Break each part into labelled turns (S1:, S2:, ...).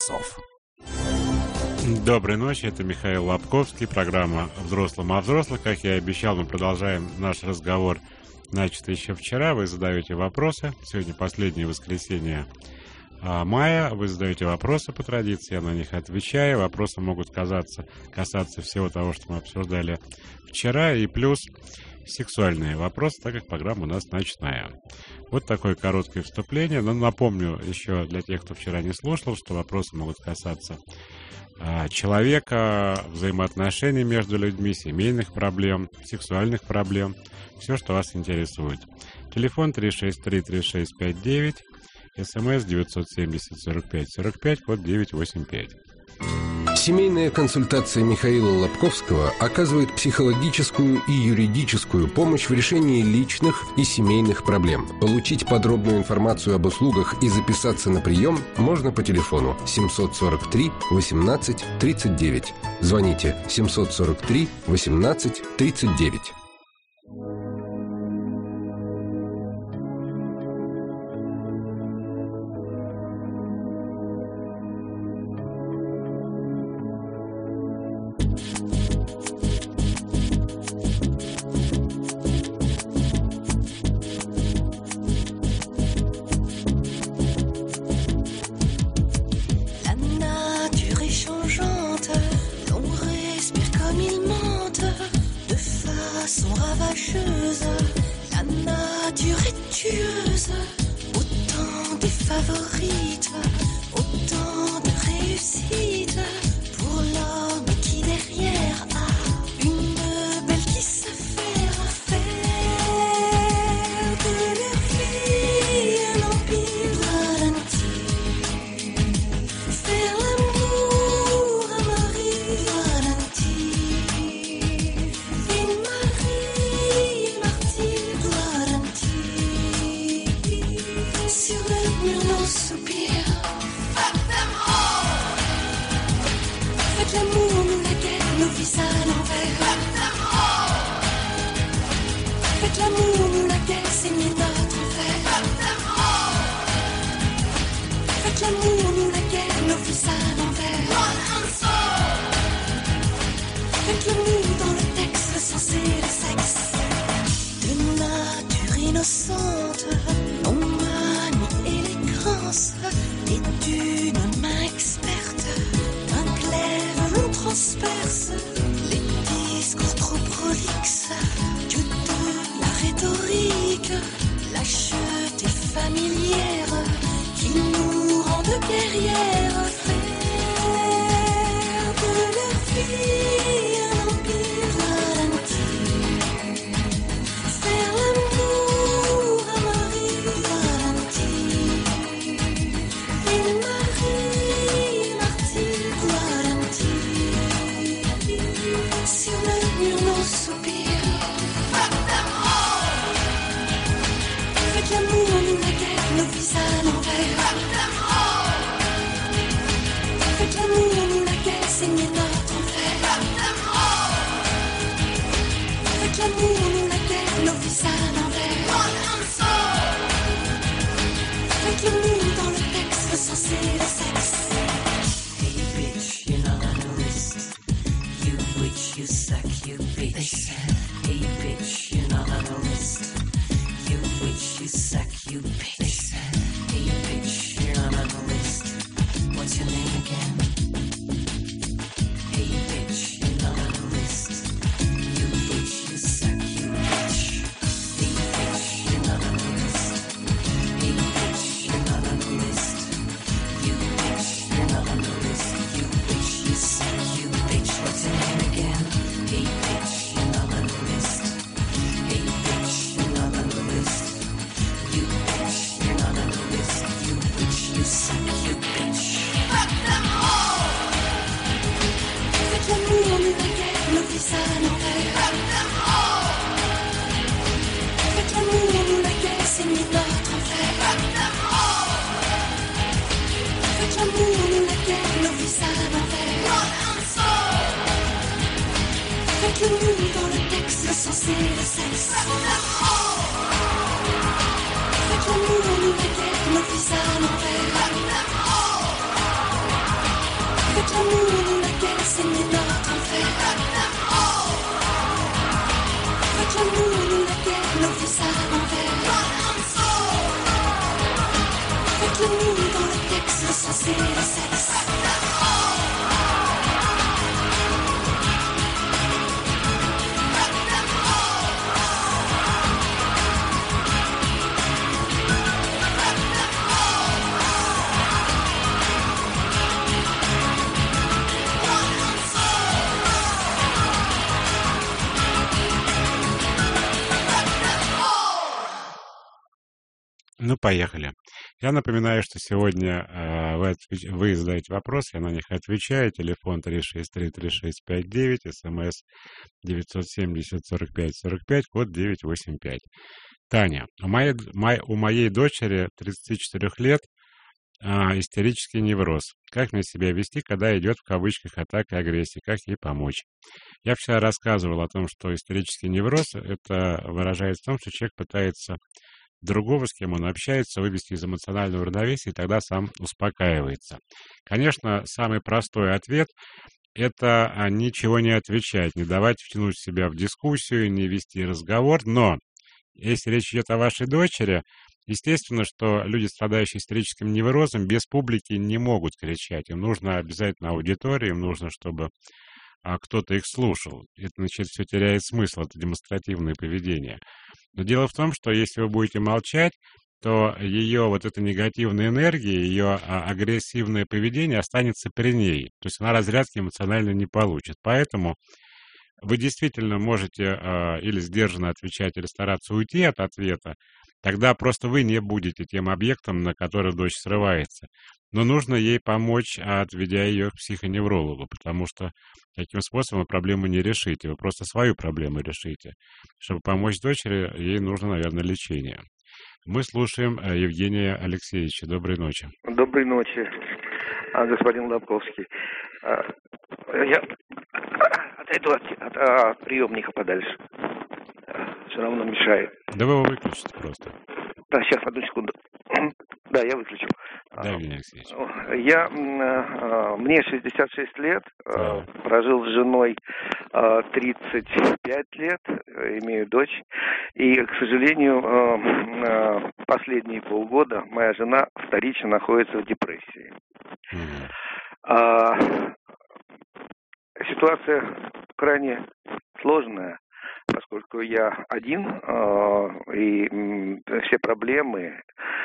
S1: Сов.
S2: Доброй ночи, это Михаил Лобковский, программа «Взрослым о взрослых». Как я и обещал, мы продолжаем наш разговор, начатый еще вчера. Вы задаете вопросы. Сегодня последнее воскресенье мая. Вы задаете вопросы по традиции, я на них отвечаю. Вопросы могут касаться всего того, что мы обсуждали вчера, и плюс сексуальные вопросы, так как программа у нас ночная. Вот такое короткое вступление. Но напомню еще для тех, кто вчера не слушал, что вопросы могут касаться человека, взаимоотношений между людьми, семейных проблем, сексуальных проблем, все, что вас интересует. Телефон 363-3659, СМС 970-45-45, код 985.
S3: Семейная консультация Михаила Лобковского оказывает психологическую и юридическую помощь в решении личных и семейных проблем. Получить подробную информацию об услугах и записаться на прием можно по телефону 743 18 39. Звоните 743 18 39.
S1: Faites l'amour, nous la guerre, saignez notre enfer. Faites l'amour, nous la guerre, nos vies à l'envers. Faites l'amour dans le texte, censé le sexe.
S2: Ну, поехали. Я напоминаю, что сегодня вы задаете вопросы, я на них отвечаю. Телефон 363-3659, смс 970-45-45, код 985. Таня, у моей дочери 34 лет истерический невроз. Как мне себя вести, когда идет в кавычках атака агрессии? Как ей помочь? Я вчера рассказывал о том, что истерический невроз это выражается в том, что человек пытается другого, с кем он общается, вывести из эмоционального равновесия, и тогда сам успокаивается. Конечно, самый простой ответ – это ничего не отвечать, не давать втянуть себя в дискуссию, не вести разговор, но если речь идет о вашей дочери, естественно, что люди, страдающие истерическим неврозом, без публики не могут кричать. Им нужно обязательно аудитория, им нужно, чтобы кто-то их слушал. Это, значит, все теряет смысл, это демонстративное поведение. Но дело в том, что если вы будете молчать, то ее вот эта негативная энергия, ее агрессивное поведение останется при ней. То есть она разрядки эмоционально не получит. Поэтому вы действительно можете или сдержанно отвечать, или стараться уйти от ответа. Тогда просто вы не будете тем объектом, на который дочь срывается. Но нужно ей помочь, отведя ее к психоневрологу, потому что таким способом проблему не решите, вы просто свою проблему решите. Чтобы помочь дочери, ей нужно, наверное, лечение. Мы слушаем Евгения Алексеевича. Доброй ночи.
S4: Доброй ночи, господин Лобковский. Я отойду от приемника подальше. Все равно мешает.
S2: Да вы его выключите просто.
S4: Да, сейчас, одну секунду. Да, я выключу.
S2: Да, Евгений Алексеевич.
S4: Мне 66 лет, прожил с женой 35 лет, имею дочь. И, к сожалению, последние полгода моя жена вторично находится в депрессии. Ситуация крайне сложная, поскольку я один, и все проблемы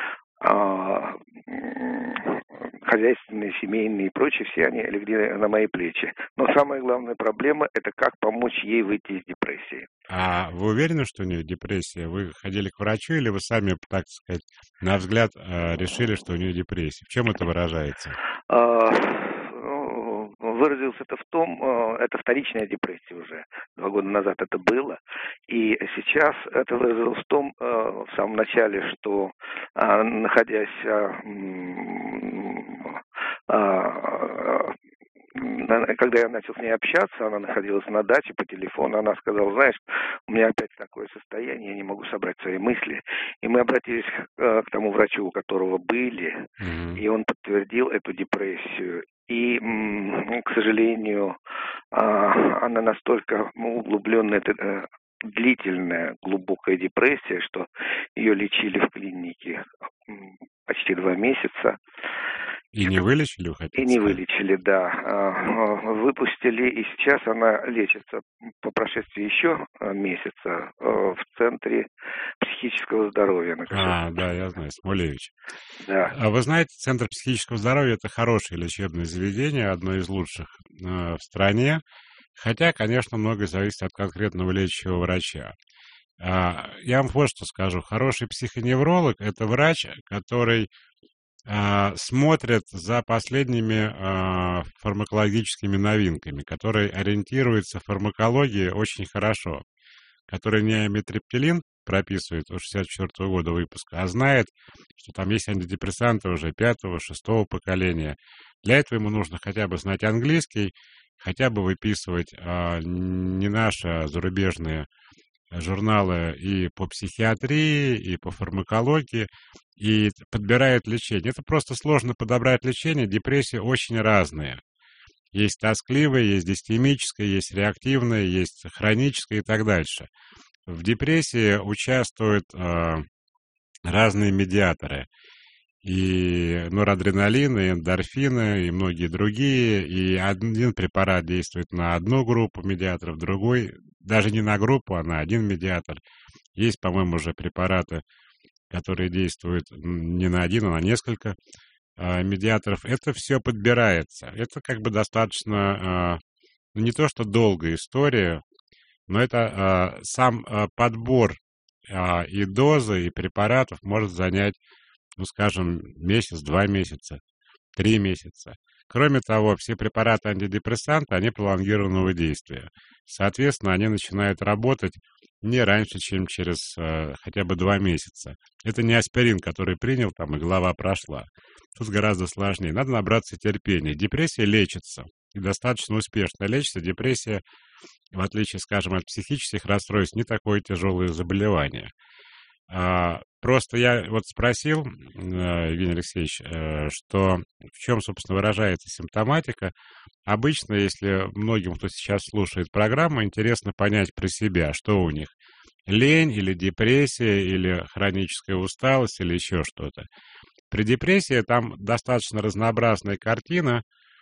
S4: хозяйственные, семейные и прочие, все они легли на мои плечи. Но самая главная проблема – это как помочь ей выйти из депрессии.
S2: А вы уверены, что у нее депрессия? Вы ходили к врачу или вы сами, так сказать, на взгляд решили, что у нее депрессия? В чем это выражается?
S4: Выразилось это в том, это вторичная депрессия уже. 2 года назад это было. И сейчас это выразилось в том, в самом начале, что находясь, когда я начал с ней общаться, она находилась на даче по телефону, она сказала: знаешь, у меня опять такое состояние, я не могу собрать свои мысли. И мы обратились к тому врачу, у которого были, и он подтвердил эту депрессию. И, к сожалению, она настолько углубленная, длительная, глубокая депрессия, что ее лечили в клинике почти 2 месяца.
S2: И не вылечили, вы хотите
S4: сказать? И не вылечили, да. Выпустили, и сейчас она лечится по прошествии еще месяца в Центре психического здоровья.
S2: Да, я знаю, Смолевич.
S4: Да.
S2: А вы знаете, Центр психического здоровья – это хорошее лечебное заведение, одно из лучших в стране. Хотя, конечно, многое зависит от конкретного лечащего врача. Я вам вот что скажу. Хороший психоневролог – это врач, который смотрит за последними фармакологическими новинками, который ориентируется в фармакологии очень хорошо, который не амитриптилин прописывает от 64 года выпуска, а знает, что там есть антидепрессанты уже 5-го, 6-го поколения. Для этого ему нужно хотя бы знать английский, хотя бы выписывать не наши, а зарубежные журналы и по психиатрии, и по фармакологии, и подбирают лечение. Это просто сложно подобрать лечение, депрессии очень разные. Есть тоскливое, есть дистемическое, есть реактивное, есть хроническое и так дальше. В депрессии участвуют разные медиаторы. И норадреналин, и эндорфины, и многие другие. И один препарат действует на одну группу медиаторов, другой даже не на группу, а на один медиатор. Есть, по-моему, уже препараты, которые действуют не на один, а на несколько медиаторов. Это все подбирается. Это как бы достаточно, не то что долгая история, но это сам подбор и дозы, и препаратов может занять, ну, скажем, месяц, 2 месяца, 3 месяца. Кроме того, все препараты антидепрессанта, они пролонгированного действия. Соответственно, они начинают работать не раньше, чем через хотя бы 2 месяца. Это не аспирин, который принял, там, и голова прошла. Тут гораздо сложнее. Надо набраться терпения. Депрессия лечится, и достаточно успешно лечится. Депрессия, в отличие, скажем, от психических расстройств, не такое тяжелое заболевание. Просто я вот спросил, Евгений Алексеевич, что в чем, собственно, выражается симптоматика. Обычно, если многим, кто сейчас слушает программу, интересно понять про себя, что у них. Лень или депрессия, или хроническая усталость, или еще что-то. При депрессии там достаточно разнообразная картина.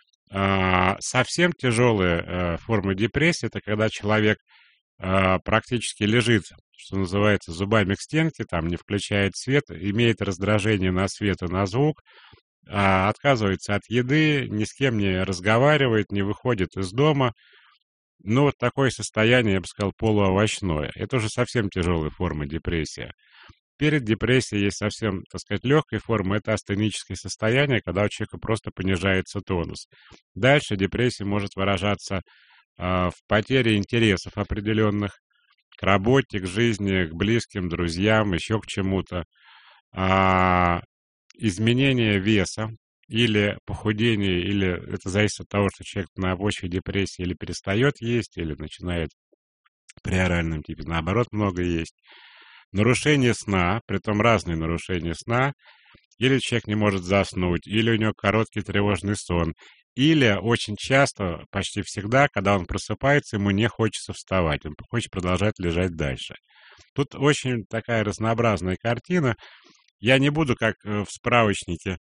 S2: Совсем тяжелая форма депрессии — это когда человек практически лежит, что называется, зубами к стенке, там не включает свет, имеет раздражение на свет и на звук, отказывается от еды, ни с кем не разговаривает, не выходит из дома. Ну, вот такое состояние, я бы сказал, полуовощное. Это уже совсем тяжелая форма депрессии. Перед депрессией есть совсем, так сказать, легкая форма. Это астеническое состояние, когда у человека просто понижается тонус. Дальше депрессия может выражаться в потере интересов определенных к работе, к жизни, к близким, друзьям, еще к чему-то. Изменение веса или похудение, или это зависит от того, что человек на почве депрессии или перестает есть, или начинает при оральном типе, наоборот, много есть. Нарушение сна, притом разные нарушения сна, или человек не может заснуть, или у него короткий тревожный сон, или очень часто, почти всегда, когда он просыпается, ему не хочется вставать, он хочет продолжать лежать дальше. Тут очень такая разнообразная картина. Я не буду, как в справочнике,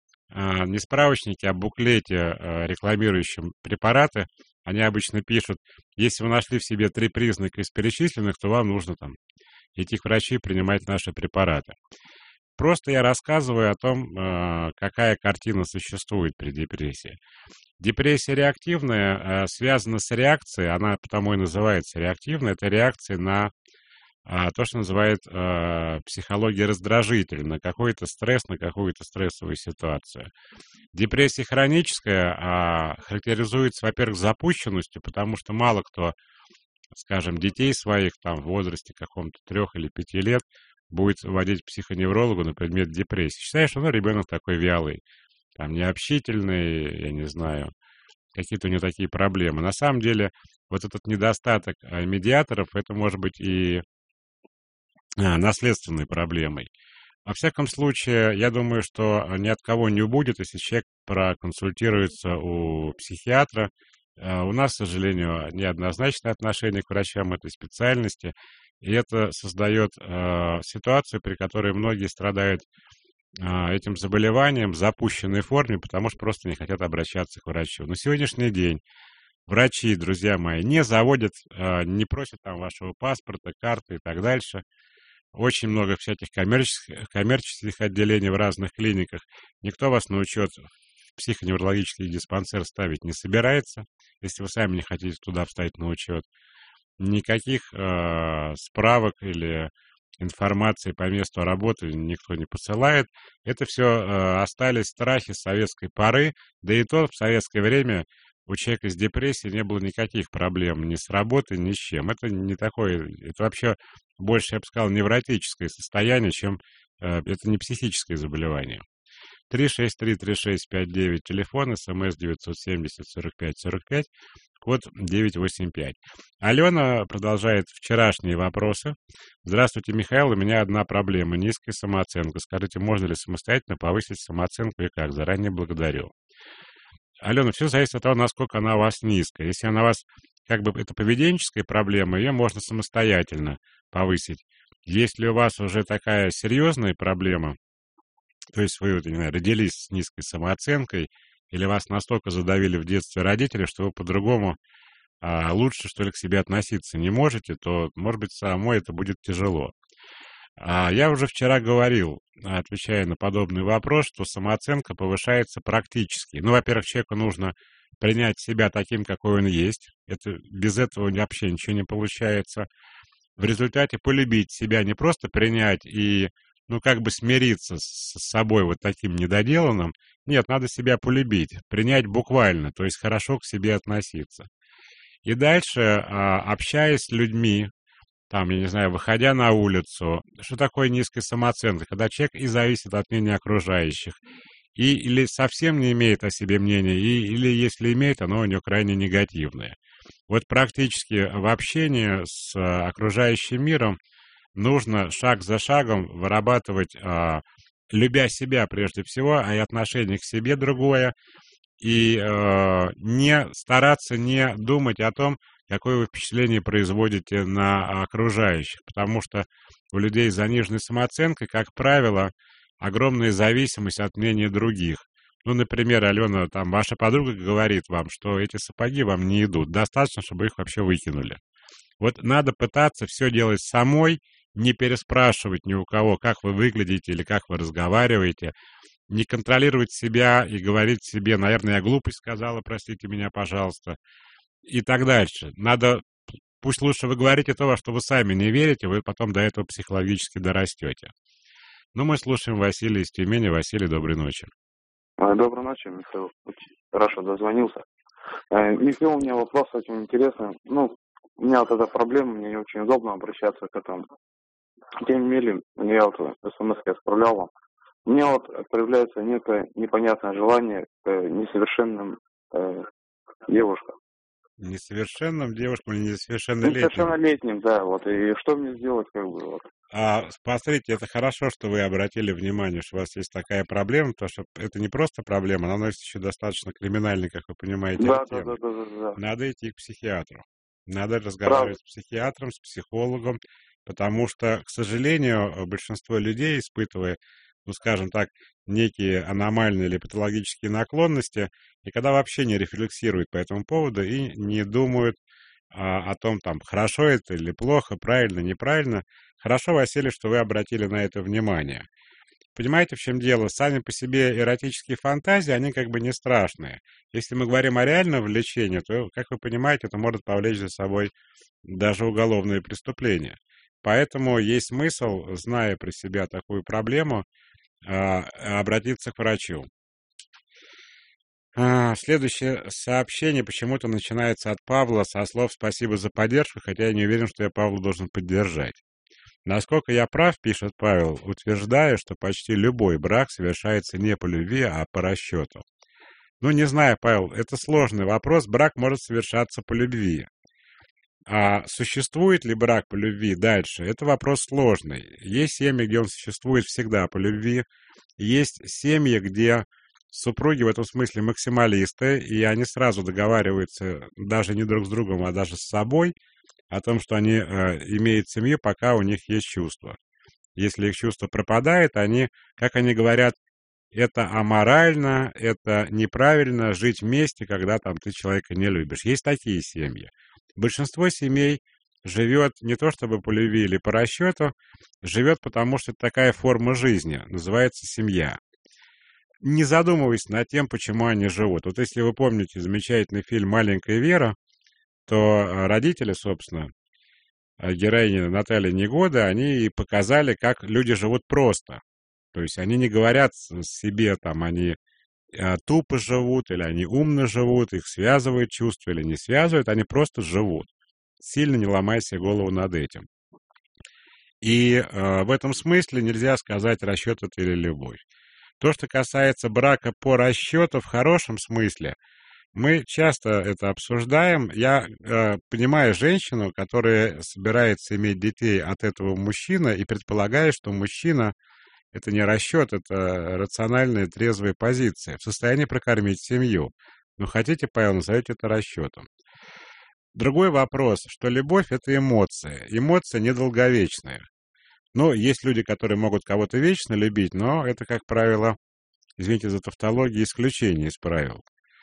S2: не справочнике, а буклете, рекламирующем препараты. Они обычно пишут: если вы нашли в себе 3 признака из перечисленных, то вам нужно там идти к врачу и принимать наши препараты. Просто я рассказываю о том, какая картина существует при депрессии. Депрессия реактивная связана с реакцией, она потому и называется реактивной, это реакция на то, что называют психология раздражителя, на какой-то стресс, на какую-то стрессовую ситуацию. Депрессия хроническая характеризуется, во-первых, запущенностью, потому что мало кто, скажем, детей своих там в возрасте каком-то 3 или 5 лет будет водить к психоневрологу на предмет депрессии. Считаешь, что ребенок такой вялый, там необщительный, я не знаю, какие-то у него такие проблемы. На самом деле, вот этот недостаток медиаторов, это может быть и наследственной проблемой. Во всяком случае, я думаю, что ни от кого не убудет, если человек проконсультируется у психиатра. У нас, к сожалению, неоднозначное отношение к врачам этой специальности, и это создает ситуацию, при которой многие страдают этим заболеванием в запущенной форме, потому что просто не хотят обращаться к врачу. На сегодняшний день врачи, друзья мои, не заводят, не просят там вашего паспорта, карты и так дальше. Очень много всяких коммерческих отделений в разных клиниках. Никто вас на учет в психоневрологический диспансер ставить не собирается, если вы сами не хотите туда встать на учет. Никаких справок или информации по месту работы никто не посылает. Это все остались страхи советской поры, да и то в советское время у человека с депрессией не было никаких проблем ни с работой, ни с чем. Это не такое, это вообще больше, я бы сказал, невротическое состояние, чем это не психическое заболевание. 363-3659, телефон, СМС 970-45-45, код 985. Алена продолжает вчерашние вопросы. Здравствуйте, Михаил, у меня одна проблема, низкая самооценка. Скажите, можно ли самостоятельно повысить самооценку и как? Заранее благодарю. Алена, все зависит от того, насколько она у вас низкая. Если она у вас как бы это поведенческая проблема, ее можно самостоятельно повысить. Если у вас уже такая серьезная проблема, то есть вы, вот, не знаю, родились с низкой самооценкой, или вас настолько задавили в детстве родители, что вы по-другому лучше, что ли, к себе относиться не можете, то, может быть, самой это будет тяжело. Я уже вчера говорил, отвечая на подобный вопрос, что самооценка повышается практически. Ну, во-первых, человеку нужно принять себя таким, какой он есть. Без этого вообще ничего не получается. В результате полюбить себя, не просто принять и, ну, как бы смириться с собой вот таким недоделанным. Нет, надо себя полюбить, принять буквально, то есть хорошо к себе относиться. И дальше, общаясь с людьми, там, я не знаю, выходя на улицу, что такое низкая самооценка? Когда человек и зависит от мнения окружающих, или совсем не имеет о себе мнения, или если имеет, оно у него крайне негативное. Вот практически в общении с окружающим миром нужно шаг за шагом вырабатывать, любя себя прежде всего, и отношение к себе другое, и не стараться не думать о том, какое вы впечатление производите на окружающих, потому что у людей с заниженной самооценкой, как правило, огромная зависимость от мнения других. Ну, например, Алена, там, ваша подруга говорит вам, что эти сапоги вам не идут, достаточно, чтобы их вообще выкинули. Вот надо пытаться все делать самой, не переспрашивать ни у кого, как вы выглядите или как вы разговариваете, не контролировать себя и говорить себе, наверное, я глупость сказала, простите меня, пожалуйста, и так дальше. Пусть лучше вы говорите то, во что вы сами не верите, вы потом до этого психологически дорастете. Ну, мы слушаем Василия из Тюмени. Василий, доброй ночи.
S5: Доброй ночи, Михаил. Очень хорошо дозвонился. Михаил, у меня вопрос очень интересный. Ну, у меня вот эта проблема, мне не очень удобно обращаться к этому. Тем не менее, я вот смс отправлял вам. У меня вот появляется некое непонятное желание к несовершенным девушкам.
S2: Несовершенным девушкам или несовершеннолетним?
S5: Несовершеннолетним, да. Вот. И что мне сделать, как бы, вот?
S2: Посмотрите, это хорошо, что вы обратили внимание, что у вас есть такая проблема, потому что это не просто проблема, она носит еще достаточно криминальный, как вы понимаете, оттенок.
S5: Да.
S2: Надо идти к психиатру. Надо разговаривать с психиатром, с психологом, потому что, к сожалению, большинство людей, испытывая, ну, скажем так, некие аномальные или патологические наклонности, никогда вообще не рефлексируют по этому поводу и не думают о том, там, хорошо это или плохо, правильно, неправильно. Хорошо, Василий, что вы обратили на это внимание. Понимаете, в чем дело? Сами по себе эротические фантазии, они как бы не страшные. Если мы говорим о реальном влечении, то, как вы понимаете, это может повлечь за собой даже уголовные преступления. Поэтому есть смысл, зная при себе такую проблему, обратиться к врачу. Следующее сообщение почему-то начинается от Павла со слов «спасибо за поддержку», хотя я не уверен, что я Павла должен поддержать. Насколько я прав, пишет Павел, утверждая, что почти любой брак совершается не по любви, а по расчету. Ну, не знаю, Павел, это сложный вопрос. Брак может совершаться по любви. А существует ли брак по любви дальше? Это вопрос сложный. Есть семьи, где он существует всегда по любви. Есть семьи, где супруги в этом смысле максималисты, и они сразу договариваются даже не друг с другом, а даже с собой о том, что они имеют семью, пока у них есть чувства. Если их чувство пропадает, они, как они говорят, это аморально, это неправильно жить вместе, когда там ты человека не любишь. Есть такие семьи. Большинство семей живет не то чтобы по любви или по расчету, живет потому, что это такая форма жизни, называется семья. Не задумываясь над тем, почему они живут. Вот если вы помните замечательный фильм «Маленькая Вера», то родители, собственно, героини Натальи Негода, они и показали, как люди живут просто. То есть они не говорят себе, там, они тупо живут, или они умно живут, их связывают чувства или не связывают, они просто живут, сильно не ломая себе голову над этим. И в этом смысле нельзя сказать, расчет это или любовь. То, что касается брака по расчету в хорошем смысле, мы часто это обсуждаем. Я понимаю женщину, которая собирается иметь детей от этого мужчины и предполагает, что мужчина — это не расчет, это рациональная трезвая позиция, в состоянии прокормить семью. Но хотите, Павел, назовите это расчетом. Другой вопрос, что любовь — это эмоция. Эмоция недолговечная. Ну, есть люди, которые могут кого-то вечно любить, но это, как правило, извините за тавтологию, исключение из правил.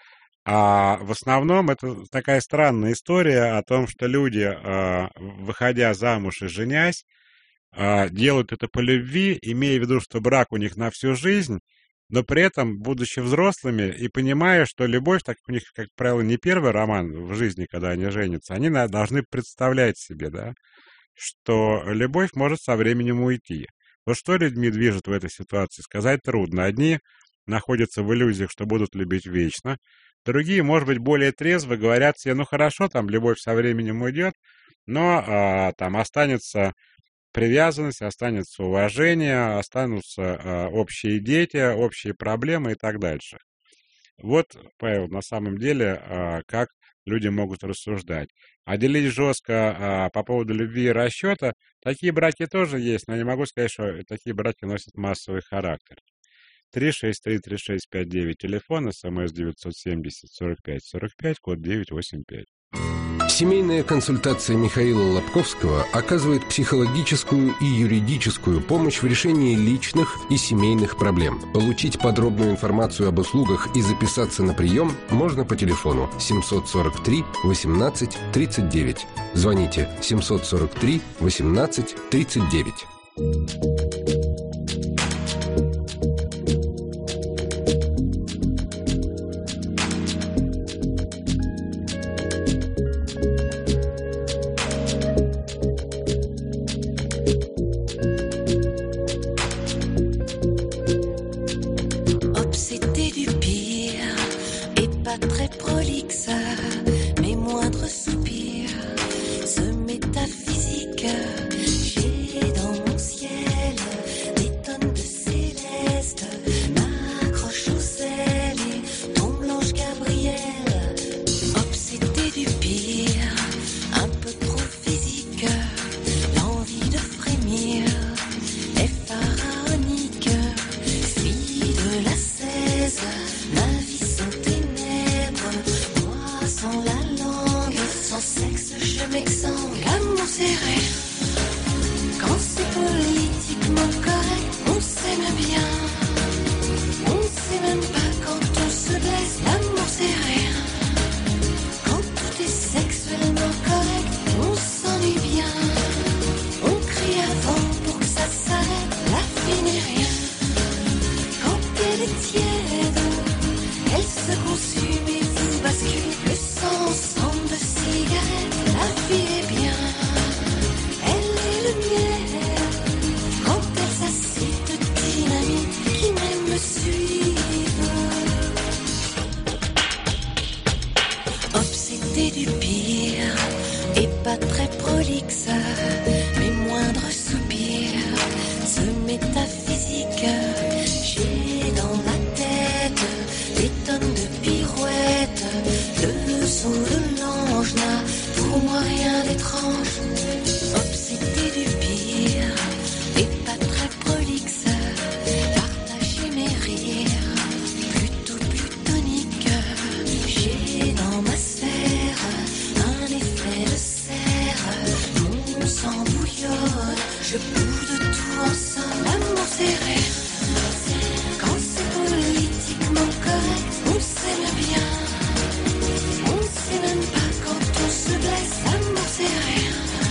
S2: А в основном это такая странная история о том, что люди, выходя замуж и женясь, делают это по любви, имея в виду, что брак у них на всю жизнь, но при этом, будучи взрослыми и понимая, что любовь, так как у них, как правило, не первый роман в жизни, когда они женятся, они должны представлять себе, да, что любовь может со временем уйти. Вот что людьми движет в этой ситуации, сказать трудно. Одни находятся в иллюзиях, что будут любить вечно, другие, может быть, более трезво говорят себе, ну хорошо, там любовь со временем уйдет, но там останется привязанность, останется уважение, останутся общие дети, общие проблемы и так дальше. Вот, Павел, на самом деле, как люди могут рассуждать. А делить жестко по поводу любви и расчета, такие браки тоже есть, но не могу сказать, что такие браки носят массовый характер. 363-3659, телефон, СМС 970-45-45, код 985.
S3: Семейная консультация Михаила Лобковского оказывает психологическую и юридическую помощь в решении личных и семейных проблем. Получить подробную информацию об услугах и записаться на прием можно по телефону 743 18 39. Звоните 743 18 39.
S1: On sait même pas quand on se blesse, l'amour c'est rien.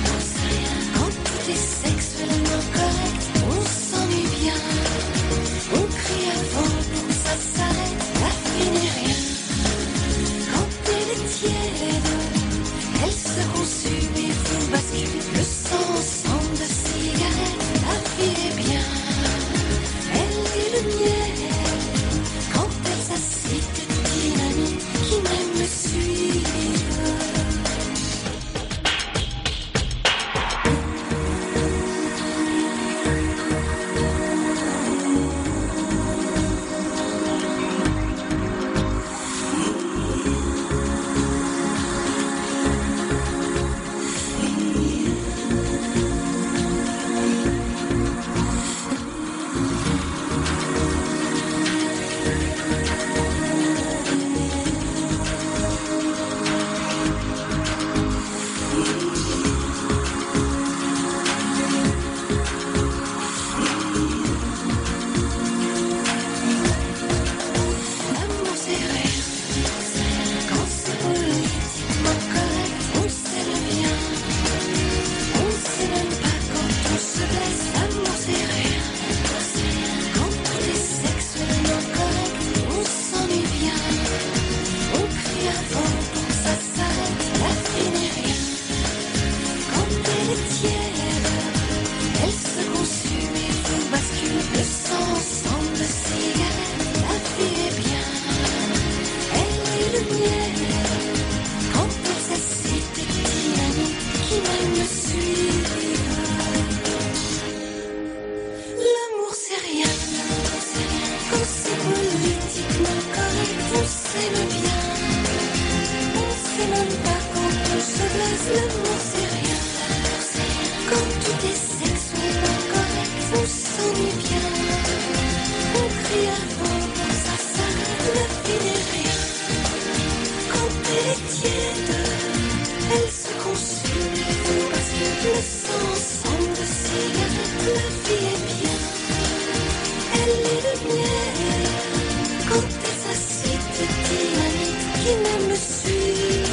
S1: Ne m'en sait rien. Quand tout est sexe, on est incorrect, on s'ennuie bien. On crie avant, ça s'arrête, la vie n'est rien. Quand elle est tiède, elle se consume. On passe le sang ensemble de cigarette, la vie est bien. Elle est lumière. Quand elle s'assied, dynamite qui même me suivent.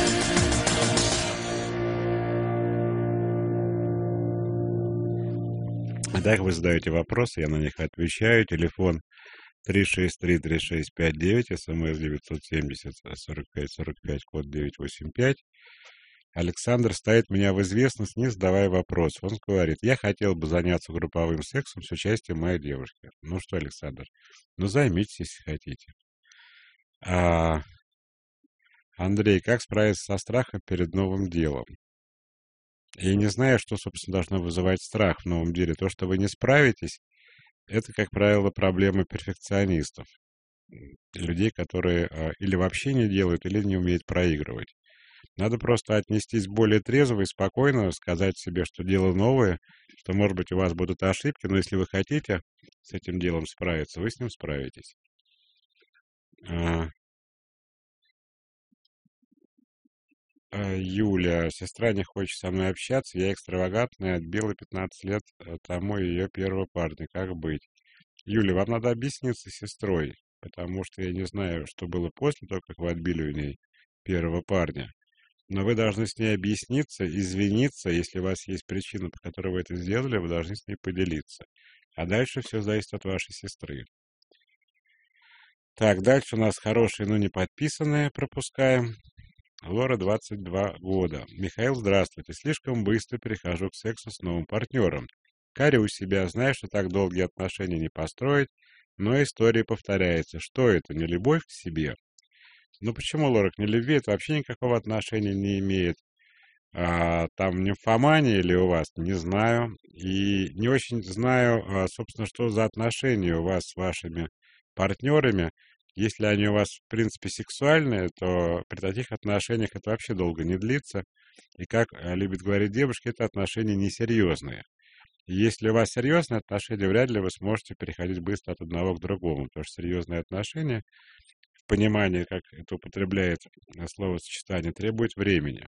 S2: Итак, вы задаете вопросы, я на них отвечаю. Телефон 363-3659, СМС 970-45-45, код 985. Александр ставит меня в известность, не задавая вопрос. Он говорит, я хотел бы заняться групповым сексом с участием моей девушки. Ну что, Александр, ну займитесь, если хотите. Андрей, как справиться со страхом перед новым делом? Я не знаю, что, собственно, должно вызывать страх в новом деле. То, что вы не справитесь, это, как правило, проблема перфекционистов. Людей, которые или вообще не делают, или не умеют проигрывать. Надо просто отнестись более трезво и спокойно, сказать себе, что дело новое, что, может быть, у вас будут ошибки, но если вы хотите с этим делом справиться, вы с ним справитесь. Юля, сестра не хочет со мной общаться, я экстравагантная, отбила 15 лет тому ее первого парня. Как быть? Юля, вам надо объясниться с сестрой, потому что я не знаю, что было после того, как вы отбили у ней первого парня. Но вы должны с ней объясниться, извиниться, если у вас есть причина, по которой вы это сделали, вы должны с ней поделиться. А дальше все зависит от вашей сестры. Так, дальше у нас хорошие, но не подписанные, пропускаем. Лора, 22 года. Михаил, здравствуйте. Слишком быстро перехожу к сексу с новым партнером. Корю себя, знаю, что так долгие отношения не построить, но история повторяется. Что это, не любовь к себе? Ну почему, Лора, к нелюбви это вообще никакого отношения не имеет? Там нимфомания или у вас, не знаю. И не очень знаю, собственно, что за отношения у вас с вашими партнерами. Если они у вас, в принципе, сексуальные, то при таких отношениях это вообще долго не длится. И, как любят говорить девушки, это отношения несерьезные. И если у вас серьезные отношения, вряд ли вы сможете переходить быстро от одного к другому. Потому что серьезные отношения, в понимании, как это употребляет словосочетание, требует времени.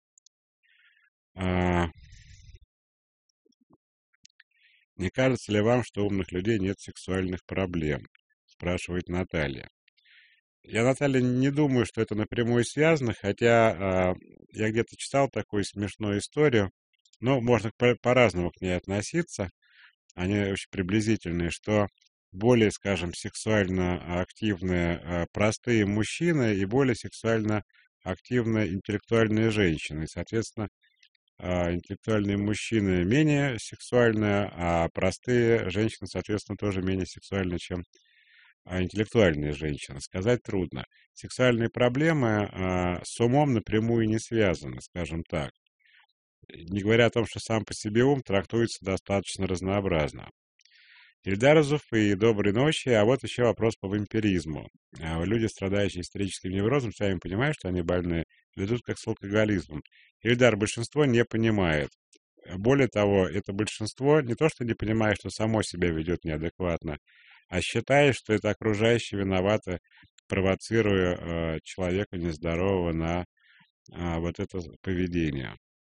S2: Не кажется ли вам, что у умных людей нет сексуальных проблем? Спрашивает Наталья. Я, Наталья, не думаю, что это напрямую связано, хотя я где-то читал такую смешную историю, но можно по-разному к ней относиться. Они очень приблизительные, что более, скажем, сексуально активные простые мужчины и более сексуально активные интеллектуальные женщины. И, соответственно, интеллектуальные мужчины менее сексуальные, а простые женщины, соответственно, тоже менее сексуальны, чем интеллектуальные женщины. Сказать трудно. Сексуальные проблемы с умом напрямую не связаны, скажем так. Не говоря о том, что сам по себе ум трактуется достаточно разнообразно. Ильдар и доброй ночи. А вот еще вопрос по вампиризму. Люди, страдающие истерическим неврозом, сами понимают, что они больны, ведут как с алкоголизмом. Ильдар, большинство не понимает. Более того, это большинство не то, что не понимает, что само себя ведет неадекватно, а считает, что это окружающие виноваты, провоцируя человека нездорового на вот это поведение.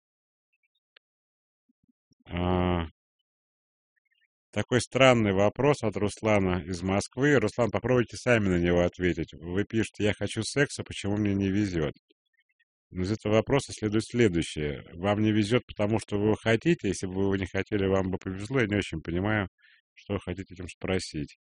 S2: Такой странный вопрос от Руслана из Москвы. Руслан, попробуйте сами на него ответить. Вы пишете, я хочу секса, почему мне не везет? Но из этого вопроса следует следующее. Вам не везет, потому что вы его хотите. Если бы вы его не хотели, вам бы повезло. Я не очень понимаю, что вы хотите этим спросить.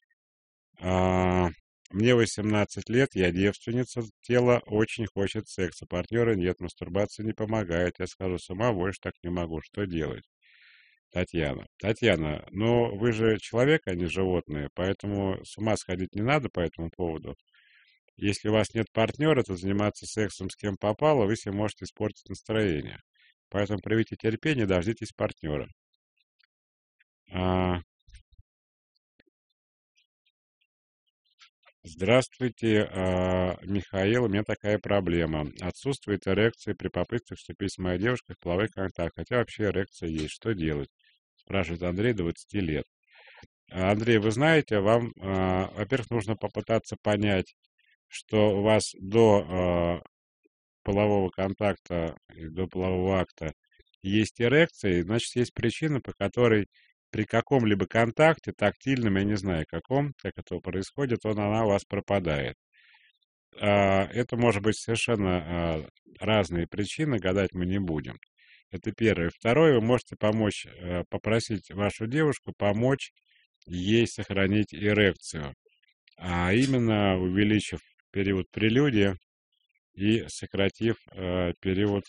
S2: Мне 18 лет, я девственница, тело очень хочет секса, партнера нет, мастурбация не помогает. Я схожу с ума, больше так не могу. Что делать? Татьяна, но вы же человек, а не животное, поэтому с ума сходить не надо по этому поводу. Если у вас нет партнера, то заниматься сексом с кем попало, вы себе можете испортить настроение. Поэтому проявите терпение, дождитесь партнера. Здравствуйте, Михаил. У меня такая проблема. Отсутствует эрекция при попытках вступить с моей девушкой в половой контакт, хотя вообще эрекция есть. Что делать? Спрашивает Андрей, 20 лет. Андрей, вы знаете, вам, во-первых, нужно попытаться понять, что у вас до полового контакта и до полового акта есть эрекция, значит, есть причина, по которой при каком-либо контакте, тактильном, я не знаю каком, как это происходит, она у вас пропадает. Это может быть совершенно разные причины, гадать мы не будем. Это первое. Второе, вы можете помочь, попросить вашу девушку помочь ей сохранить эрекцию, а именно увеличив период прелюдии и сократив период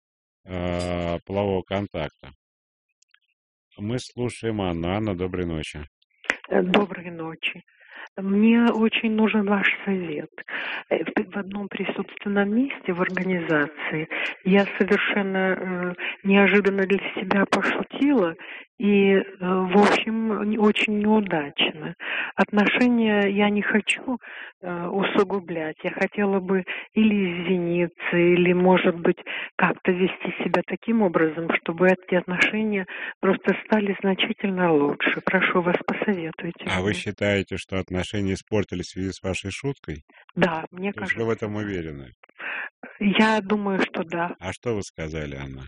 S2: полового контакта. Мы слушаем Анну. Анна, доброй ночи.
S6: Доброй ночи. Мне очень нужен ваш совет. В одном присутственном месте в организации я совершенно неожиданно для себя пошутила и, в общем, очень неудачно. Отношения я не хочу усугублять. Я хотела бы или извиниться, или, может быть, как-то вести себя таким образом, чтобы эти отношения просто стали значительно лучше. Прошу вас, посоветуйте
S2: А
S6: мне.
S2: вы считаете, что отношения испортились в связи с вашей шуткой?
S6: Да, мне
S2: То есть
S6: кажется.
S2: вы в этом уверены?
S6: Я думаю, что да.
S2: А что вы сказали, Анна?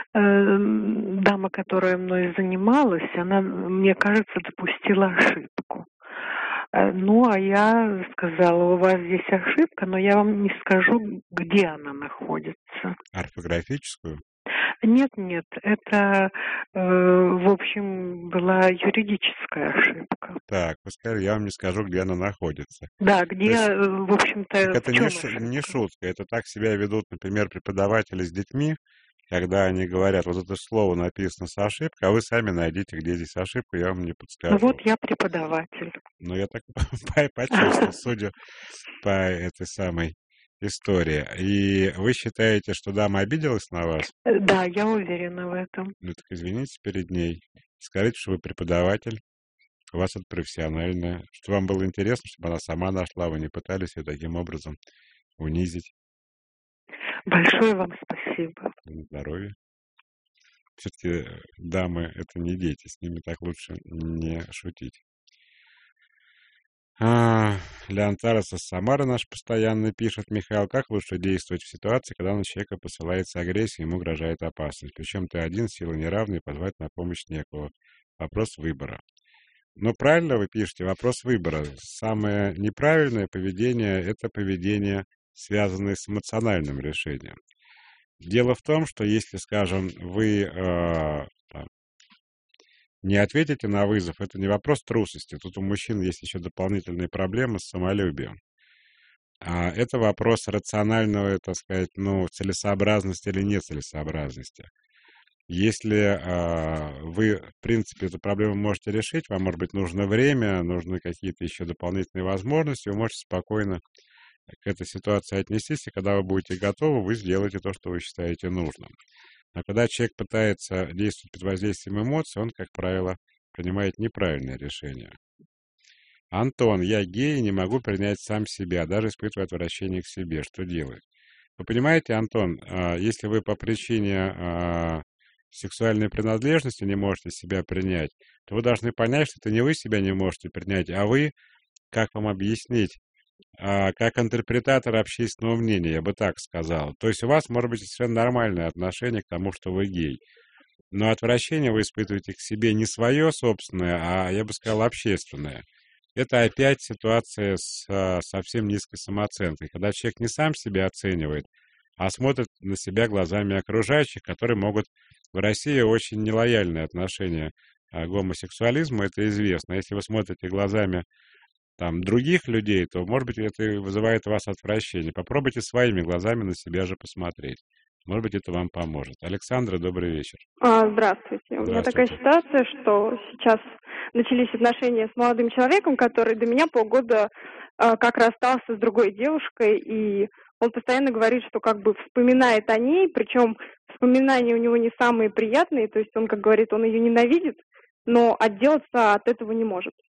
S6: Дама, которая мной занималась, она, мне кажется, допустила ошибку. Ну, а я сказала, у вас здесь ошибка, но я вам не скажу, где она находится.
S2: Орфографическую?
S6: Нет, это, в общем, была юридическая ошибка.
S2: Так, вы сказали, я вам не скажу, где она находится.
S6: Да,
S2: То
S6: где,
S2: есть,
S6: в общем-то,
S2: так это
S6: в чем
S2: не
S6: ошибка?
S2: шутка, это так себя ведут, например, преподаватели с детьми, когда они говорят, вот это слово написано с ошибкой, а вы сами найдите, где здесь ошибка, я вам не
S6: Ну
S2: подскажу.
S6: вот я преподаватель.
S2: Но я так почувствовал, судя по этой самой истории. И вы считаете, что дама обиделась на вас?
S6: Да, я уверена в этом.
S2: Ну так извинитесь перед ней. Скажите, что вы преподаватель, у вас это профессиональное, что вам было интересно, чтобы она сама нашла, вы не пытались ее таким образом унизить.
S6: Большое вам спасибо.
S2: На здоровье. Все-таки дамы — это не дети, с ними так лучше не шутить. Леонтарес из Самары наш постоянно пишет: Михаил, как лучше действовать в ситуации, когда на человека посылается агрессия, ему угрожает опасность? Причем ты один, силы неравные, позвать на помощь некого. Вопрос выбора. Ну, правильно вы пишете, вопрос выбора. Самое неправильное поведение — это поведение, связанное с эмоциональным решением. Дело в том, что если, скажем, вы не ответите на вызов, это не вопрос трусости. Тут у мужчин есть еще дополнительные проблемы с самолюбием. Это вопрос рационального, так сказать, целесообразности или нецелесообразности. Если вы, в принципе, эту проблему можете решить, вам, может быть, нужно время, нужны какие-то еще дополнительные возможности, вы можете спокойно к этой ситуации отнестись, и когда вы будете готовы, вы сделаете то, что вы считаете нужным. Но когда человек пытается действовать под воздействием эмоций, он, как правило, принимает неправильное решение. Антон, я гей и не могу принять сам себя, даже испытываю отвращение к себе. Что делать? Вы понимаете, Антон, если вы по причине сексуальной принадлежности не можете себя принять, то вы должны понять, что это не вы себя не можете принять, а вы, как вам объяснить, как интерпретатор общественного мнения, я бы так сказал. То есть у вас может быть совершенно нормальное отношение к тому, что вы гей. Но отвращение вы испытываете к себе не свое собственное, а, я бы сказал, общественное. Это опять ситуация с совсем низкой самооценкой, когда человек не сам себя оценивает, а смотрит на себя глазами окружающих, которые могут... В России очень нелояльное отношение к гомосексуализму, это известно. Если вы смотрите глазами других людей, то, может быть, это вызывает у вас отвращение. Попробуйте своими глазами на себя же посмотреть. Может быть, это вам поможет. Александра, добрый вечер.
S7: Здравствуйте. У меня такая ситуация, что сейчас начались отношения с молодым человеком, который до меня полгода как расстался с другой девушкой, и он постоянно говорит, что как бы вспоминает о ней, причем вспоминания у него не самые приятные, то есть он, как говорит, он ее ненавидит, но отделаться от этого не может.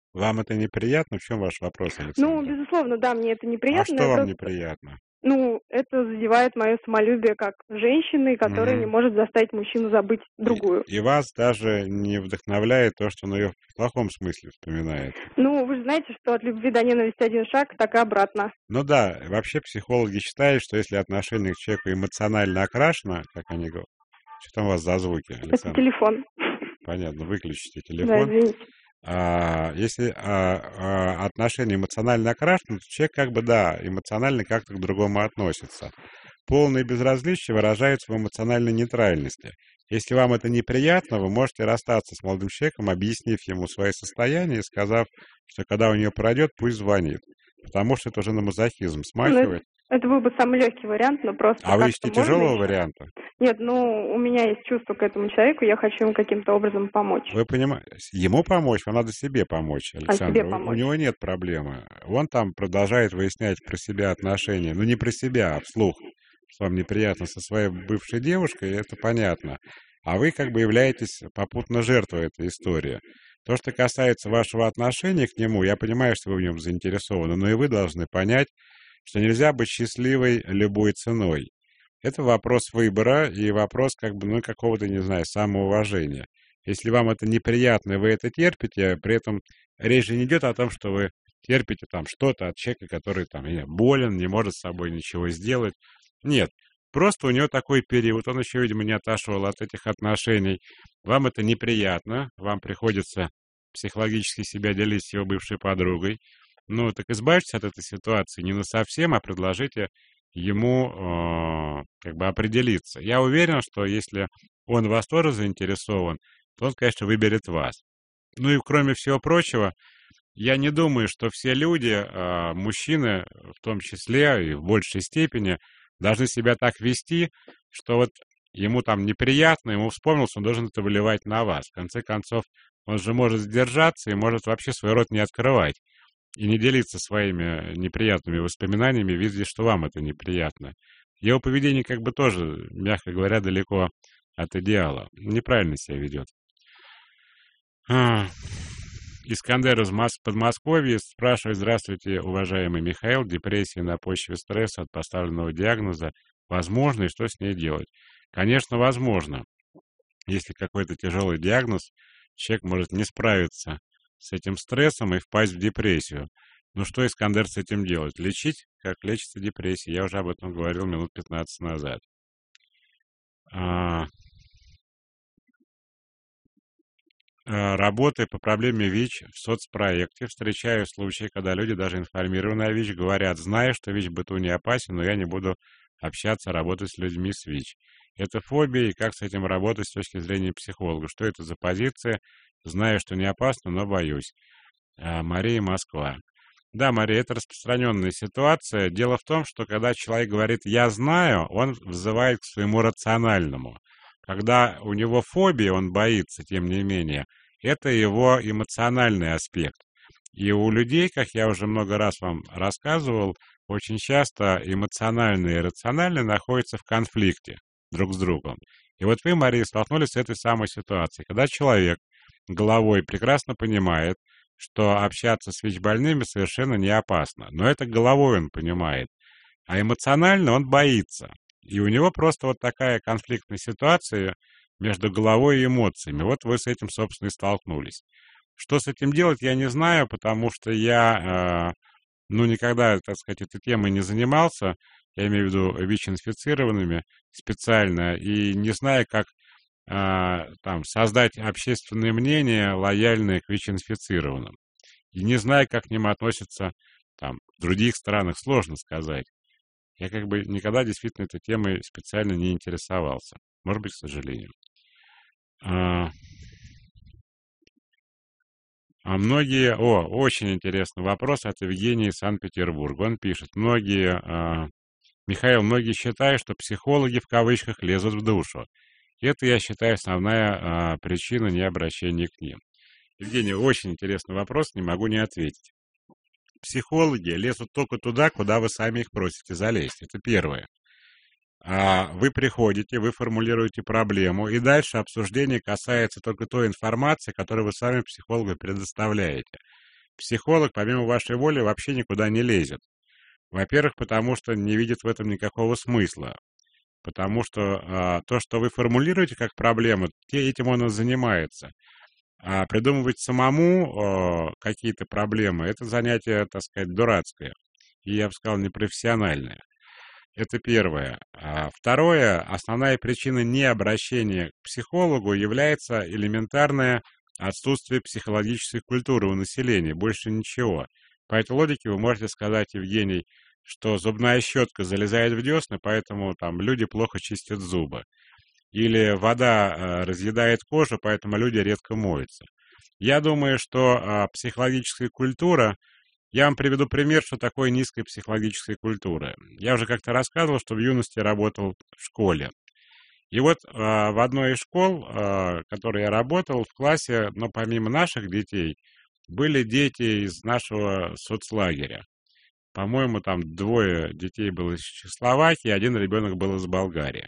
S2: Вам это неприятно? В чем ваш вопрос,
S7: Ну,
S2: Александра?
S7: безусловно, да, мне это
S2: А
S7: неприятно.
S2: что вам
S7: Это,
S2: неприятно?
S7: ну, это задевает мое самолюбие как женщины, которая не
S2: Мгм.
S7: может заставить мужчину забыть другую.
S2: И вас даже не вдохновляет то, что он ее в плохом смысле вспоминает.
S7: Ну, вы же знаете, что от любви до ненависти один шаг, так и обратно.
S2: Ну да, вообще психологи считают, что если отношение к человеку эмоционально окрашено, как они говорят, что там у вас за звуки,
S7: Это
S2: Александр?
S7: телефон.
S2: Понятно, выключите
S7: Да,
S2: телефон.
S7: извините.
S2: Если отношения эмоционально окрашены, то человек как бы, да, эмоционально как-то к другому относится. Полное безразличие выражается в эмоциональной нейтральности. Если вам это неприятно, вы можете расстаться с молодым человеком, объяснив ему свое состояние и сказав, что когда у нее пройдет, пусть звонит. Потому что это уже на мазохизм
S7: Ну,
S2: смахивает.
S7: это был бы самый легкий вариант, но просто
S2: А вы
S7: как-то
S2: ищете
S7: можно
S2: тяжелого
S7: еще?
S2: варианта?
S7: Нет, ну, у меня есть чувство к этому человеку, я хочу ему каким-то образом помочь.
S2: Вы понимаете, ему помочь, вам надо себе помочь,
S7: А
S2: Александр.
S7: себе
S2: У
S7: помочь.
S2: него нет проблемы. Он там продолжает выяснять про себя отношения. Ну, не про себя, а вслух. Что вам неприятно со своей бывшей девушкой, это понятно. А вы как бы являетесь попутно жертвой этой истории. То, что касается вашего отношения к нему, я понимаю, что вы в нем заинтересованы, но и вы должны понять, что нельзя быть счастливой любой ценой. Это вопрос выбора и вопрос как бы, ну, какого-то, не знаю, самоуважения. Если вам это неприятно, и вы это терпите, при этом речь же не идет о том, что вы терпите там что-то от человека, который там болен, не может с собой ничего сделать. Нет, просто у него такой период, он еще, видимо, не отошел от этих отношений. Вам это неприятно, вам приходится психологически себя делить с его бывшей подругой. Ну, так избавьтесь от этой ситуации не насовсем, а предложите ему как бы определиться. Я уверен, что если он в вас тоже заинтересован, то он, конечно, выберет вас. Ну и кроме всего прочего, я не думаю, что все люди, мужчины в том числе и в большей степени, должны себя так вести, что вот ему там неприятно, ему вспомнился, он должен это выливать на вас. В конце концов, он же может сдержаться и может вообще свой рот не открывать и не делиться своими неприятными воспоминаниями, видя, что вам это неприятно. Его поведение как бы тоже, мягко говоря, далеко от идеала. Неправильно себя ведет. Искандер из Подмосковья спрашивает: здравствуйте, уважаемый Михаил, депрессия на почве стресса от поставленного диагноза возможно и что с ней делать? Конечно, возможно. Если какой-то тяжелый диагноз, человек может не справиться с этим стрессом и впасть в депрессию. Ну что, Искандер, с этим делать? Лечить? Как лечится депрессия? Я уже об этом говорил минут 15 назад. Работая по проблеме ВИЧ в соцпроекте, встречаю случаи, когда люди, даже информированные о ВИЧ, говорят: знаю, что ВИЧ в быту не опасен, но я не буду общаться, работать с людьми с ВИЧ. Это фобия, и как с этим работать с точки зрения психолога? Что это за позиция? Знаю, что не опасно, но боюсь. Мария, Москва. Да, Мария, это распространенная ситуация. Дело в том, что когда человек говорит «я знаю», он взывает к своему рациональному. Когда у него фобия, он боится, тем не менее, это его эмоциональный аспект. И у людей, как я уже много раз вам рассказывал, очень часто эмоциональное и рациональное находятся в конфликте друг с другом. И вот вы, Мария, столкнулись с этой самой ситуацией, когда человек головой прекрасно понимает, что общаться с ВИЧ-больными совершенно не опасно. Но это головой он понимает. А эмоционально он боится. И у него просто вот такая конфликтная ситуация между головой и эмоциями. Вот вы с этим, собственно, и столкнулись. Что с этим делать, я не знаю, потому что я, никогда, так сказать, этой темой не занимался. Я имею в виду ВИЧ-инфицированными специально. И не знаю, как создать общественное мнение, лояльное к ВИЧ-инфицированным. И не знаю, как к ним относятся в других странах, сложно сказать. Я как бы никогда действительно этой темой специально не интересовался. Может быть, к сожалению. Очень интересный вопрос от Евгения из Санкт-Петербурга. Он пишет: Михаил, многие считают, что психологи в кавычках лезут в душу. Это, я считаю, основная причина необращения к ним. Евгений, очень интересный вопрос, не могу не ответить. Психологи лезут только туда, куда вы сами их просите залезть. Это первое. Вы приходите, вы формулируете проблему, и дальше обсуждение касается только той информации, которую вы сами психологу предоставляете. психолог, помимо вашей воли, вообще никуда не лезет. Во-первых, потому что не видит в этом никакого смысла. Потому что то, что вы формулируете как проблему, этим он и занимается. А придумывать самому какие-то проблемы — это занятие, так сказать, дурацкое. И, я бы сказал, непрофессиональное. Это первое. Второе, основная причина необращения к психологу является элементарное отсутствие психологической культуры у населения, больше ничего. По этой логике вы можете сказать, Евгений, что зубная щетка залезает в десны, поэтому там люди плохо чистят зубы. Или вода разъедает кожу, поэтому люди редко моются. Я думаю, что психологическая культура... Я вам приведу пример, что такое низкая психологическая культура. Я уже как-то рассказывал, что в юности работал в школе. И вот в одной из школ, в которой я работал, в классе, но помимо наших детей, были дети из нашего соцлагеря. По-моему, там 2 детей было из Чехословакии, 1 ребенок был из Болгарии.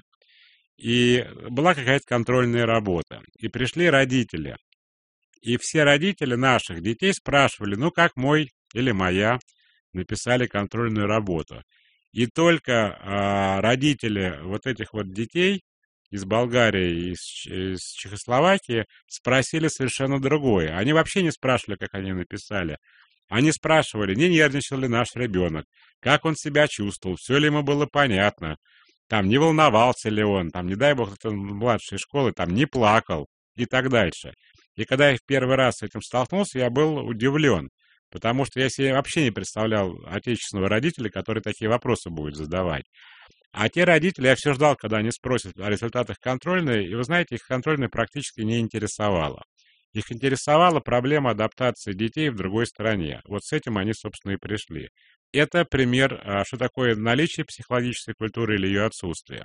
S2: И была какая-то контрольная работа. И пришли родители. И все родители наших детей спрашивали, ну как мой или моя написали контрольную работу. И только родители вот этих вот детей из Болгарии и из Чехословакии спросили совершенно другое. Они вообще не спрашивали, как они написали. Они спрашивали, не нервничал ли наш ребенок, как он себя чувствовал, все ли ему было понятно, там, не волновался ли он, там, не дай бог, это младшей школы, там, не плакал и так дальше. И когда я в первый раз с этим столкнулся, я был удивлен, потому что я себе вообще не представлял отечественного родителя, который такие вопросы будет задавать. А те родители, я все ждал, когда они спросят о результатах контрольной, и вы знаете, их контрольная практически не интересовала. Их интересовала проблема адаптации детей в другой стране. Вот с этим они, собственно, и пришли. Это пример, что такое наличие психологической культуры или ее отсутствие.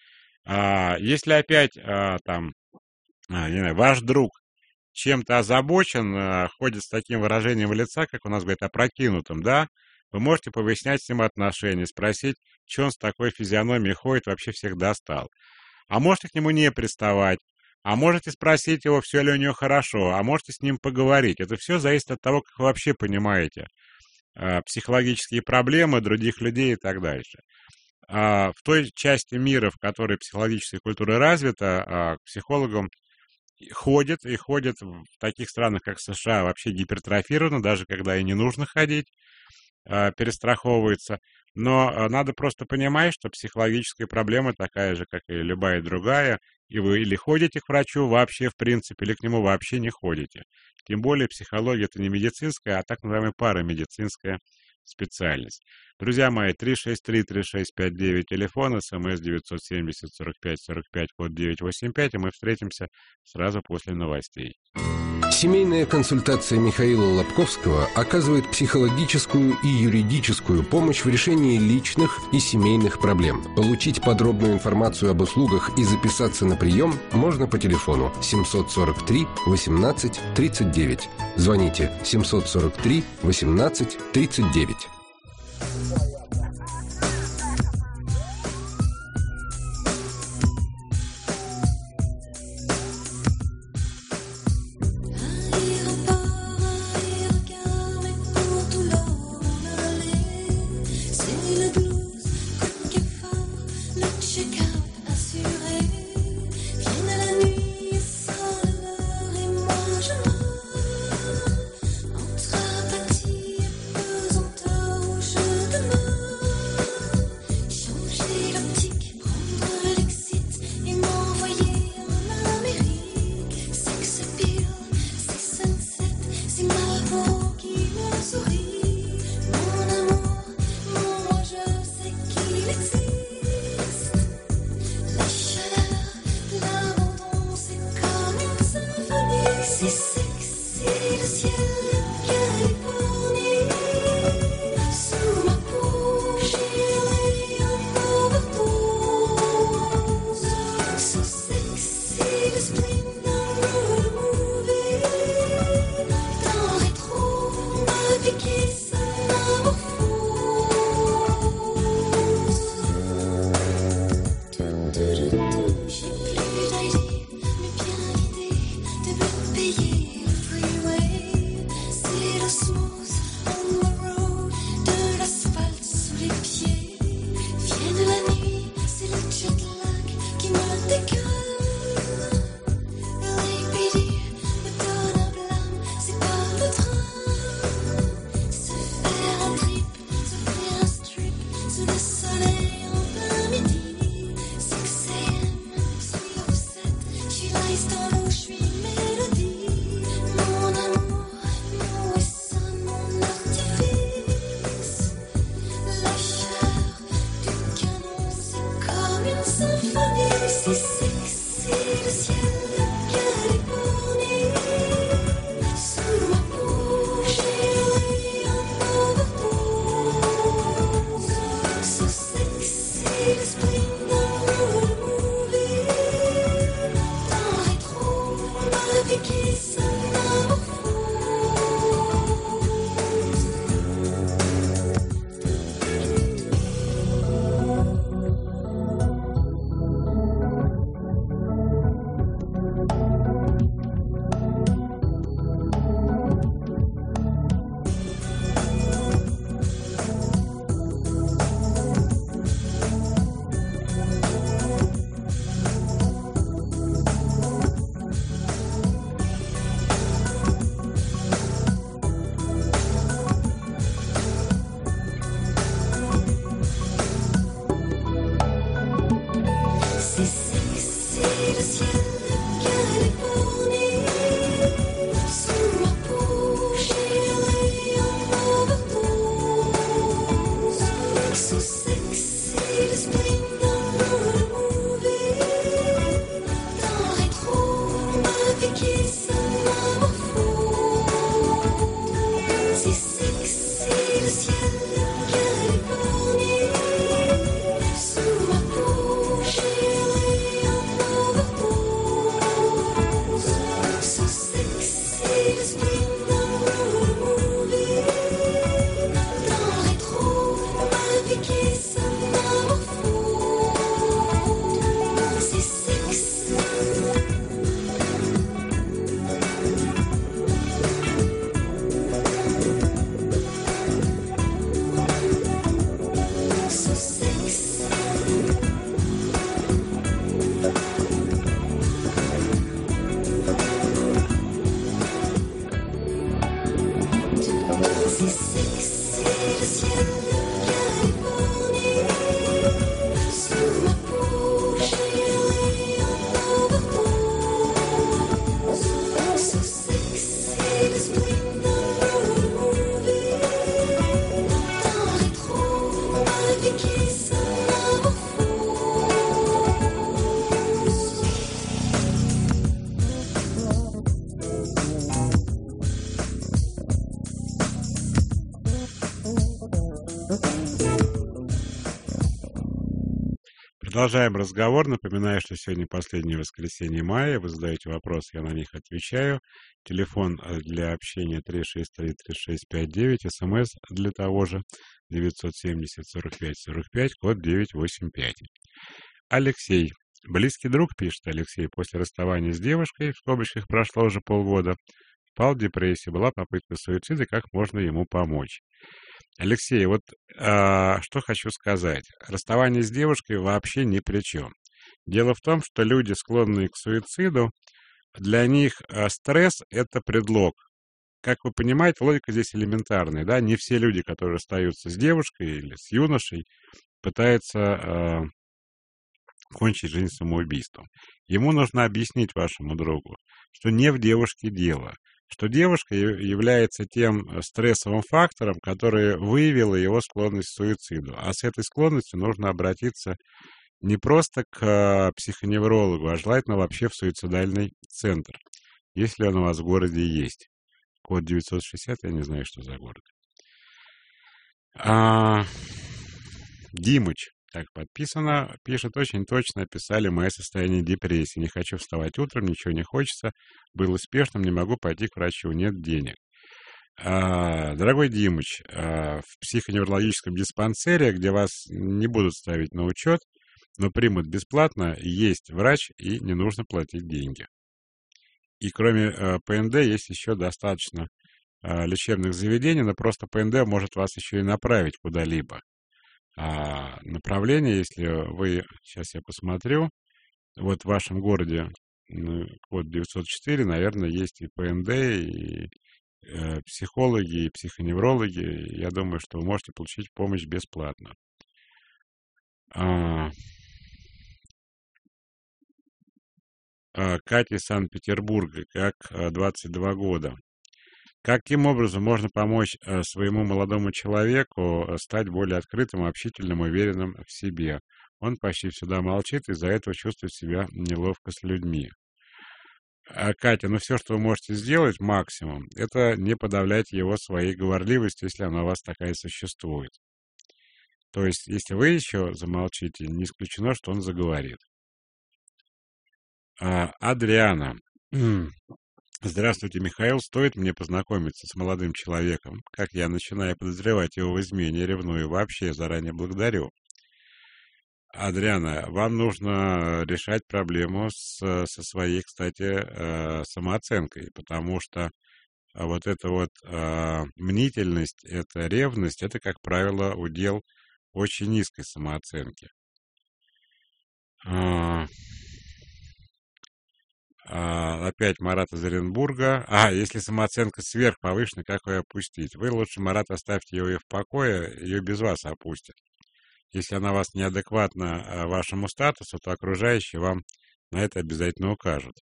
S2: Если опять там, не знаю, ваш друг чем-то озабочен, ходит с таким выражением лица, как у нас говорят, опрокинутым, да, вы можете повыяснять с ним отношения, спросить, что он с такой физиономией ходит, вообще всех достал. А можете к нему не приставать, а можете спросить его, все ли у него хорошо, а можете с ним поговорить. Это все зависит от того, как вы вообще понимаете психологические проблемы других людей и так дальше. В той части мира, в которой психологическая культура развита, к психологам ходят в таких странах, как США, вообще гипертрофировано, даже когда и не нужно ходить, перестраховывается. Но надо просто понимать, что психологическая проблема такая же, как и любая другая, и вы или ходите к врачу вообще, в принципе, или к нему вообще не ходите. Тем более психология — это не медицинская, а так называемая парамедицинская специальность. Друзья мои, 363-3659, телефон, СМС 970-45-45, код 985, и мы встретимся сразу после новостей.
S3: Семейная консультация Михаила Лобковского оказывает психологическую и юридическую помощь в решении личных и семейных проблем. Получить подробную информацию об услугах и записаться на прием можно по телефону 743 18 39. Звоните 743 18 39.
S1: Entre apathie et pesanteur. C'est sexy le ciel de Californie. Sous ma peau, j'ai un rayon overdose. So sexy le spring dans le movie. Dans le rétro, ma vie qui s'amorphose. C'est sexy le ciel de Californie. Sous ma peau, j'ai un rayon overdose. So sexy le spring dans le movie. Dans le rétro, ma vie qui s'amorphose. C'est sexy. So sexy. C'est sexy le ciel de Californie. Sous ma peau, j'ai un rayon overdose. So sexy le spring dans le movie. Dans le rétro, ma vie qui s'amorphose.
S2: Продолжаем разговор. Напоминаю, что сегодня последнее воскресенье мая. Вы задаете вопросы, я на них отвечаю. Телефон для общения 363-3659. СМС для того же 970-45-45, код 985. Алексей. Близкий друг, пишет Алексей, после расставания с девушкой, в скобочках прошло уже полгода, впал в депрессию, была попытка суицида, как можно ему помочь? Алексей, вот что хочу сказать. Расставание с девушкой вообще ни при чем. Дело в том, что люди, склонные к суициду, для них стресс – это предлог. Как вы понимаете, логика здесь элементарная. Да? Не все люди, которые расстаются с девушкой или с юношей, пытаются кончить жизнь самоубийством. Ему нужно объяснить вашему другу, что не в девушке дело, что девушка является тем стрессовым фактором, который выявила его склонность к суициду. А с этой склонностью нужно обратиться не просто к психоневрологу, а желательно вообще в суицидальный центр, если он у вас в городе есть. Код 960, я не знаю, что за город. Димыч, так подписано, пишет, очень точно описали мое состояние депрессии. Не хочу вставать утром, ничего не хочется. Был успешным, не могу пойти к врачу, нет денег. Дорогой Димыч, в психоневрологическом диспансере, где вас не будут ставить на учет, но примут бесплатно, есть врач и не нужно платить деньги. И кроме ПНД есть еще достаточно лечебных заведений, но просто ПНД может вас еще и направить куда-либо. Направление, если вы, сейчас я посмотрю, вот в вашем городе, код 904, наверное, есть и ПНД, и психологи, и психоневрологи. Я думаю, что вы можете получить помощь бесплатно. Катя из Санкт-Петербурга, как 22 года. Каким образом можно помочь своему молодому человеку стать более открытым, общительным, уверенным в себе? Он почти всегда молчит, из-за этого чувствует себя неловко с людьми. Катя, все, что вы можете сделать, максимум, это не подавлять его своей говорливостью, если она у вас такая существует. То есть, если вы еще замолчите, не исключено, что он заговорит. Адриана. Здравствуйте, Михаил. Стоит мне познакомиться с молодым человеком? Как я начинаю подозревать его в измене, ревную, вообще заранее благодарю. Адриана, вам нужно решать проблему со своей, кстати, самооценкой, потому что вот эта вот мнительность, эта ревность, это, как правило, удел очень низкой самооценки. Опять Марат из Оренбурга. Если самооценка сверхповышена, как ее опустить? Вы лучше, Марат, оставьте ее в покое, ее без вас опустят. Если она вас неадекватна вашему статусу, то окружающие вам на это обязательно укажут.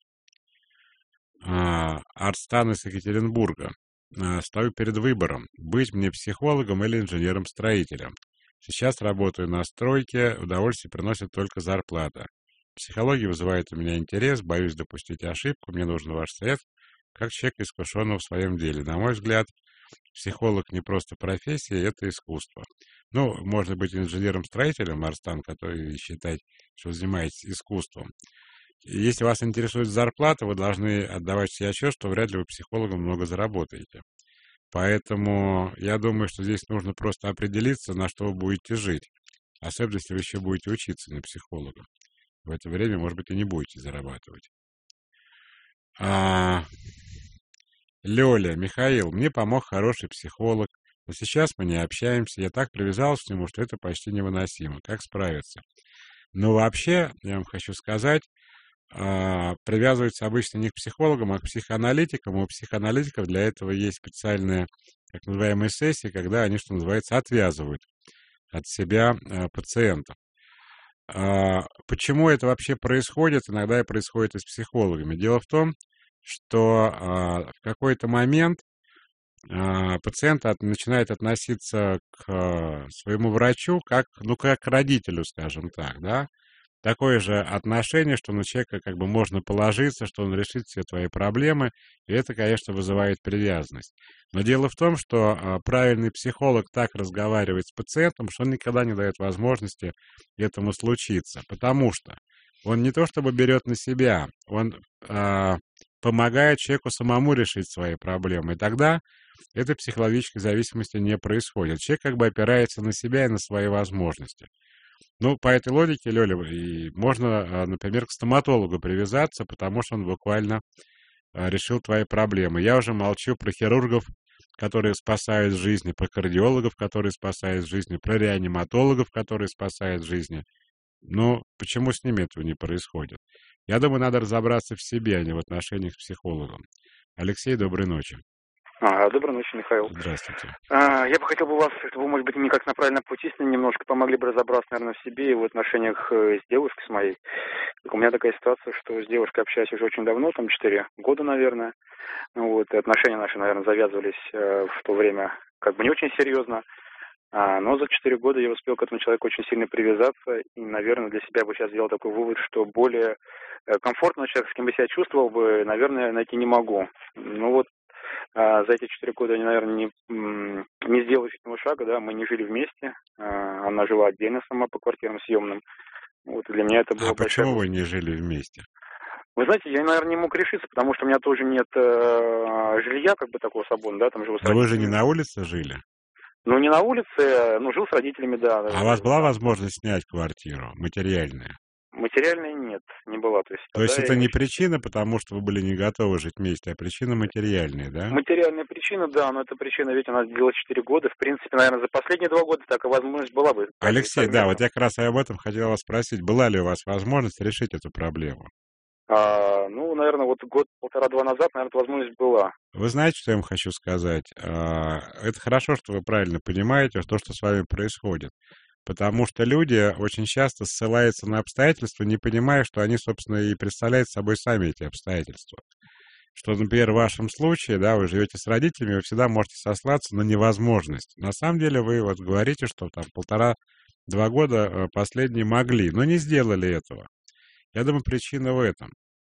S2: Арстан из Екатеринбурга. Стою перед выбором, быть мне психологом или инженером-строителем. Сейчас работаю на стройке, удовольствие приносит только зарплата. Психология вызывает у меня интерес, боюсь допустить ошибку, мне нужен ваш совет, как человек, искушенного в своем деле. На мой взгляд, психолог не просто профессия, это искусство. Ну, можно быть инженером-строителем, Арстан, который считает, что занимаетесь искусством. И если вас интересует зарплата, вы должны отдавать себе отчет, что вряд ли вы психологом много заработаете. Поэтому я думаю, что здесь нужно просто определиться, на что вы будете жить. Особенно, если вы еще будете учиться на психолога. В это время, может быть, и не будете зарабатывать. Лёля, Михаил, мне помог хороший психолог, но сейчас мы не общаемся. Я так привязался к нему, что это почти невыносимо. Как справиться? Но вообще, я вам хочу сказать, привязываются обычно не к психологам, а к психоаналитикам. У психоаналитиков для этого есть специальные, так называемые сессии, когда они, что называется, отвязывают от себя пациентов. Почему это вообще происходит? Иногда и происходит и с психологами. Дело в том, что в какой-то момент пациент начинает относиться к своему врачу как к родителю, скажем так, да? Такое же отношение, что на человека как бы можно положиться, что он решит все твои проблемы, и это, конечно, вызывает привязанность. Но дело в том, что правильный психолог так разговаривает с пациентом, что он никогда не дает возможности этому случиться, потому что он не то чтобы берет на себя, он помогает человеку самому решить свои проблемы, и тогда этой психологической зависимости не происходит. Человек как бы опирается на себя и на свои возможности. Ну, по этой логике, Лёля, и можно, например, к стоматологу привязаться, потому что он буквально решил твои проблемы. Я уже молчу про хирургов, которые спасают жизни, про кардиологов, которые спасают жизни, про реаниматологов, которые спасают жизни. Но почему с ними этого не происходит? Я думаю, надо разобраться в себе, а не в отношениях с психологом. Алексей, доброй ночи.
S8: Доброй ночи, Михаил.
S2: Здравствуйте.
S8: Я бы хотел бы вас, вы, может быть, не как на правильном пути, немножко помогли бы разобраться, наверное, в себе и в отношениях с девушкой, с моей. У меня такая ситуация, что с девушкой общаюсь уже очень давно, там 4 года, наверное. Вот, и отношения наши, наверное, завязывались в то время как бы не очень серьезно. Но за 4 года я успел к этому человеку очень сильно привязаться. И, наверное, для себя бы сейчас сделал такой вывод, что более комфортного человека, с кем бы себя чувствовал бы, наверное, найти не могу. Ну вот, за эти 4 года я, наверное, не сделал решительного шага, да, мы не жили вместе, она жила отдельно сама по квартирам съемным. Вот, для меня это было
S2: почему вы не жили вместе?
S8: Вы знаете, я, наверное, не мог решиться, потому что у меня тоже нет жилья, как бы такого свободного, да, там живу с родителями.
S2: Но вы же не на улице жили?
S8: Ну, не на улице, но жил с родителями, да.
S2: А у вас была возможность снять квартиру, материальная?
S8: Материальной нет, не была.
S2: То есть это не причина, потому что вы были не готовы жить вместе, а причина материальная, да?
S8: Материальная причина, да, но эта причина, ведь она длилась 4 года. В принципе, наверное, за последние 2 года такая возможность была бы.
S2: Алексей, да, вот я как раз об этом хотел вас спросить. Была ли у вас возможность решить эту проблему?
S8: Ну, наверное, вот год, 1,5-2 назад, наверное, эта возможность была.
S2: Вы знаете, что я вам хочу сказать? Это хорошо, что вы правильно понимаете то, что с вами происходит. Потому что люди очень часто ссылаются на обстоятельства, не понимая, что они, собственно, и представляют собой сами эти обстоятельства. Что, например, в вашем случае, да, вы живете с родителями, вы всегда можете сослаться на невозможность. На самом деле вы вот говорите, что там 1,5-2 года последние могли, но не сделали этого. Я думаю, причина в этом.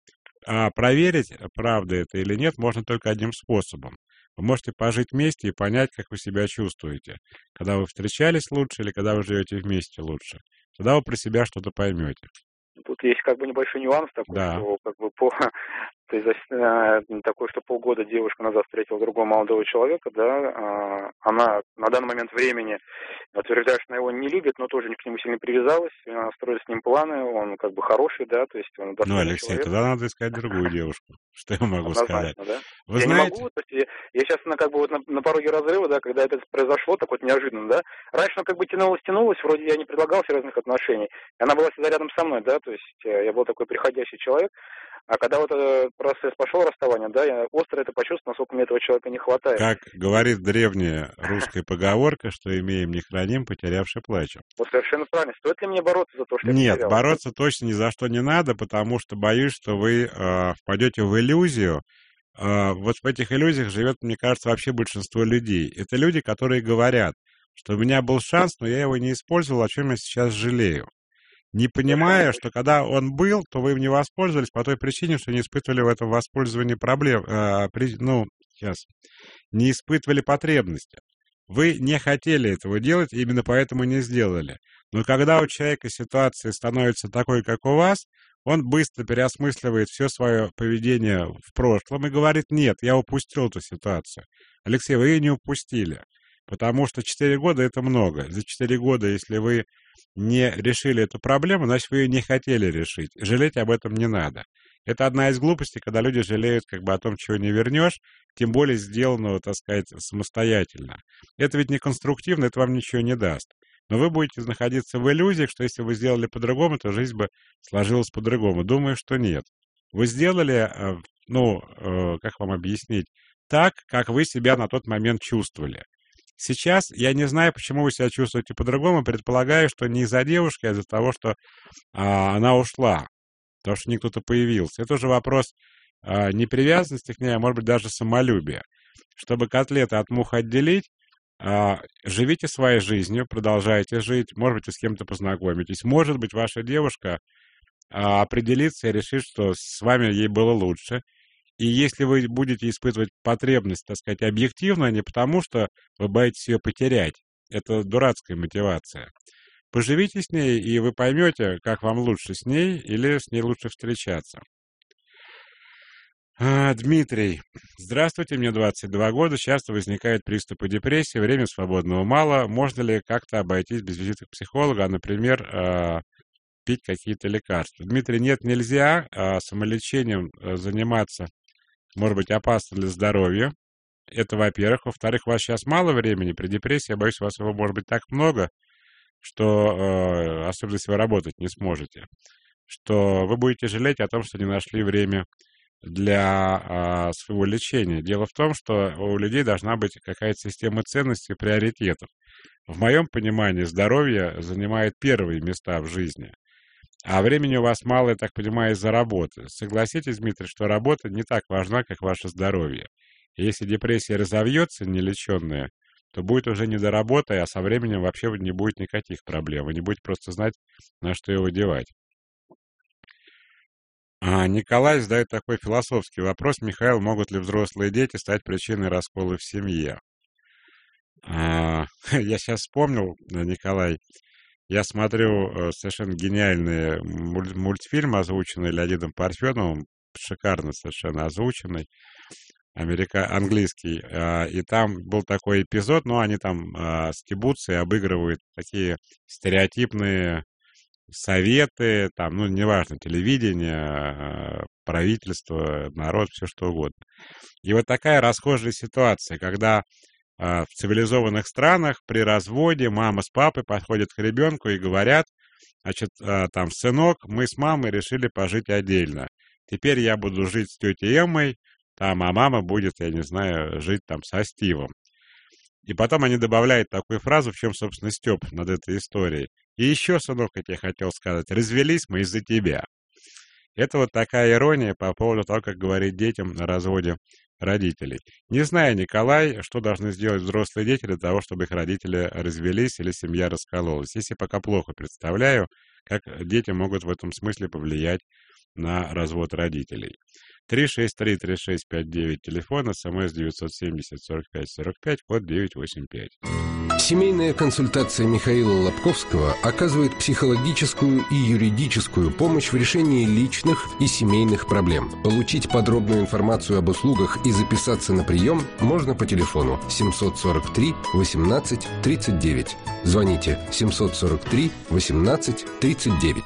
S2: А проверить, правда это или нет, можно только одним способом. Вы можете пожить вместе и понять, как вы себя чувствуете. Когда вы встречались лучше или когда вы живете вместе лучше. Тогда вы про себя что-то поймете.
S8: Тут есть как бы небольшой нюанс такой, да. Что как бы то есть такой, что полгода девушка назад встретила другого молодого человека, да, она на данный момент времени утверждает, что она его не любит, но тоже к нему сильно привязалась, строит с ним планы, он как бы хороший, да, то есть он достойный человек.
S2: Алексей, тогда надо искать другую девушку, что я могу сказать.
S8: Да?
S2: Вы
S8: я
S2: знаете...
S8: не могу, то есть я сейчас как бы вот на пороге разрыва, да, когда это произошло, так вот неожиданно, да, раньше она как бы тянулась, вроде я не предлагал серьезных отношений, и она была всегда рядом со мной, да, то есть я был такой приходящий человек, А когда вот этот процесс пошел расставания, да, я остро это почувствовал, насколько мне этого человека не хватает.
S2: Как говорит древняя русская поговорка, что имеем, не храним, потерявши плачем.
S8: Вот совершенно правильно. Стоит ли мне бороться за то, что я
S2: Нет,
S8: потерял?
S2: бороться точно ни за что не надо, потому что боюсь, что вы впадете в иллюзию. Вот в этих иллюзиях живет, мне кажется, вообще большинство людей. Это люди, которые говорят, что у меня был шанс, но я его не использовал, о чем я сейчас жалею. Не понимая, что когда он был, то вы им не воспользовались по той причине, что не испытывали в этом воспользовании проблем, не испытывали потребности. Вы не хотели этого делать, именно поэтому не сделали. Но когда у человека ситуация становится такой, как у вас, он быстро переосмысливает все свое поведение в прошлом и говорит: нет, я упустил эту ситуацию. Алексей, вы ее не упустили, потому что 4 года — это много. За 4 года, если вы не решили эту проблему, значит, вы ее не хотели решить. Жалеть об этом не надо. Это одна из глупостей, когда люди жалеют о том, чего не вернешь, тем более сделанного, так сказать, самостоятельно. Это ведь не конструктивно, это вам ничего не даст. Но вы будете находиться в иллюзиях, что если вы сделали по-другому, то жизнь бы сложилась по-другому. Думаю, что нет. Вы сделали, как вам объяснить, так, как вы себя на тот момент чувствовали. Сейчас я не знаю, почему вы себя чувствуете по-другому. Предполагаю, что не из-за девушки, а из-за того, что она ушла, потому что не кто-то появился. Это уже вопрос не привязанности к ней, а может быть даже самолюбия. Чтобы котлеты от мух отделить, живите своей жизнью, продолжайте жить, может быть, вы с кем-то познакомитесь. Может быть, ваша девушка определится и решит, что с вами ей было лучше. И если вы будете испытывать потребность, так сказать, объективно, не потому что вы боитесь ее потерять, это дурацкая мотивация. Поживите с ней, и вы поймете, как вам лучше с ней или с ней лучше встречаться. Дмитрий. Здравствуйте, мне 22 года, часто возникают приступы депрессии, время свободного мало. Можно ли как-то обойтись без визита к психологу, например, пить какие-то лекарства? Дмитрий, нет, нельзя. Самолечением заниматься может быть опасно для здоровья. Это, во-первых. Во-вторых, у вас сейчас мало времени. При депрессии, я боюсь, у вас его может быть так много, что, особенно если вы работать не сможете, что вы будете жалеть о том, что не нашли время для своего лечения. Дело в том, что у людей должна быть какая-то система ценностей и приоритетов. В моем понимании здоровье занимает первые места в жизни. А времени у вас мало, я так понимаю, из-за работы. Согласитесь, Дмитрий, что работа не так важна, как ваше здоровье. И если депрессия разовьется, нелеченная, то будет уже не до работы, а со временем вообще не будет никаких проблем. Вы не будете просто знать, на что его девать. Николай задает такой философский вопрос. Михаил, могут ли взрослые дети стать причиной раскола в семье? Я сейчас вспомнил, Николай, я смотрю совершенно гениальный мультфильм, озвученный Леонидом Парфеновым, шикарно совершенно озвученный, английский, и там был такой эпизод, они там стебутся и обыгрывают такие стереотипные советы, там, неважно, телевидение, правительство, народ, все что угодно. И вот такая расхожая ситуация, когда в цивилизованных странах при разводе мама с папой подходят к ребенку и говорят: значит, там, сынок, мы с мамой решили пожить отдельно. Теперь я буду жить с тетей Эммой, там, а мама будет, я не знаю, жить там со Стивом. И потом они добавляют такую фразу, в чем, собственно, стёб над этой историей. И еще, сынок, как я хотел сказать, развелись мы из-за тебя. Это вот такая ирония по поводу того, как говорить детям на разводе родителей. Не знаю, Николай, что должны сделать взрослые дети для того, чтобы их родители развелись или семья раскололась. Если пока плохо представляю, как дети могут в этом смысле повлиять на развод родителей. 363-3659, телефон, СМС 970-45-45, код 985.
S3: Семейная консультация Михаила Лобковского оказывает психологическую и юридическую помощь в решении личных и семейных проблем. Получить подробную информацию об услугах и записаться на прием можно по телефону 743 18 39. Звоните 743 18 39.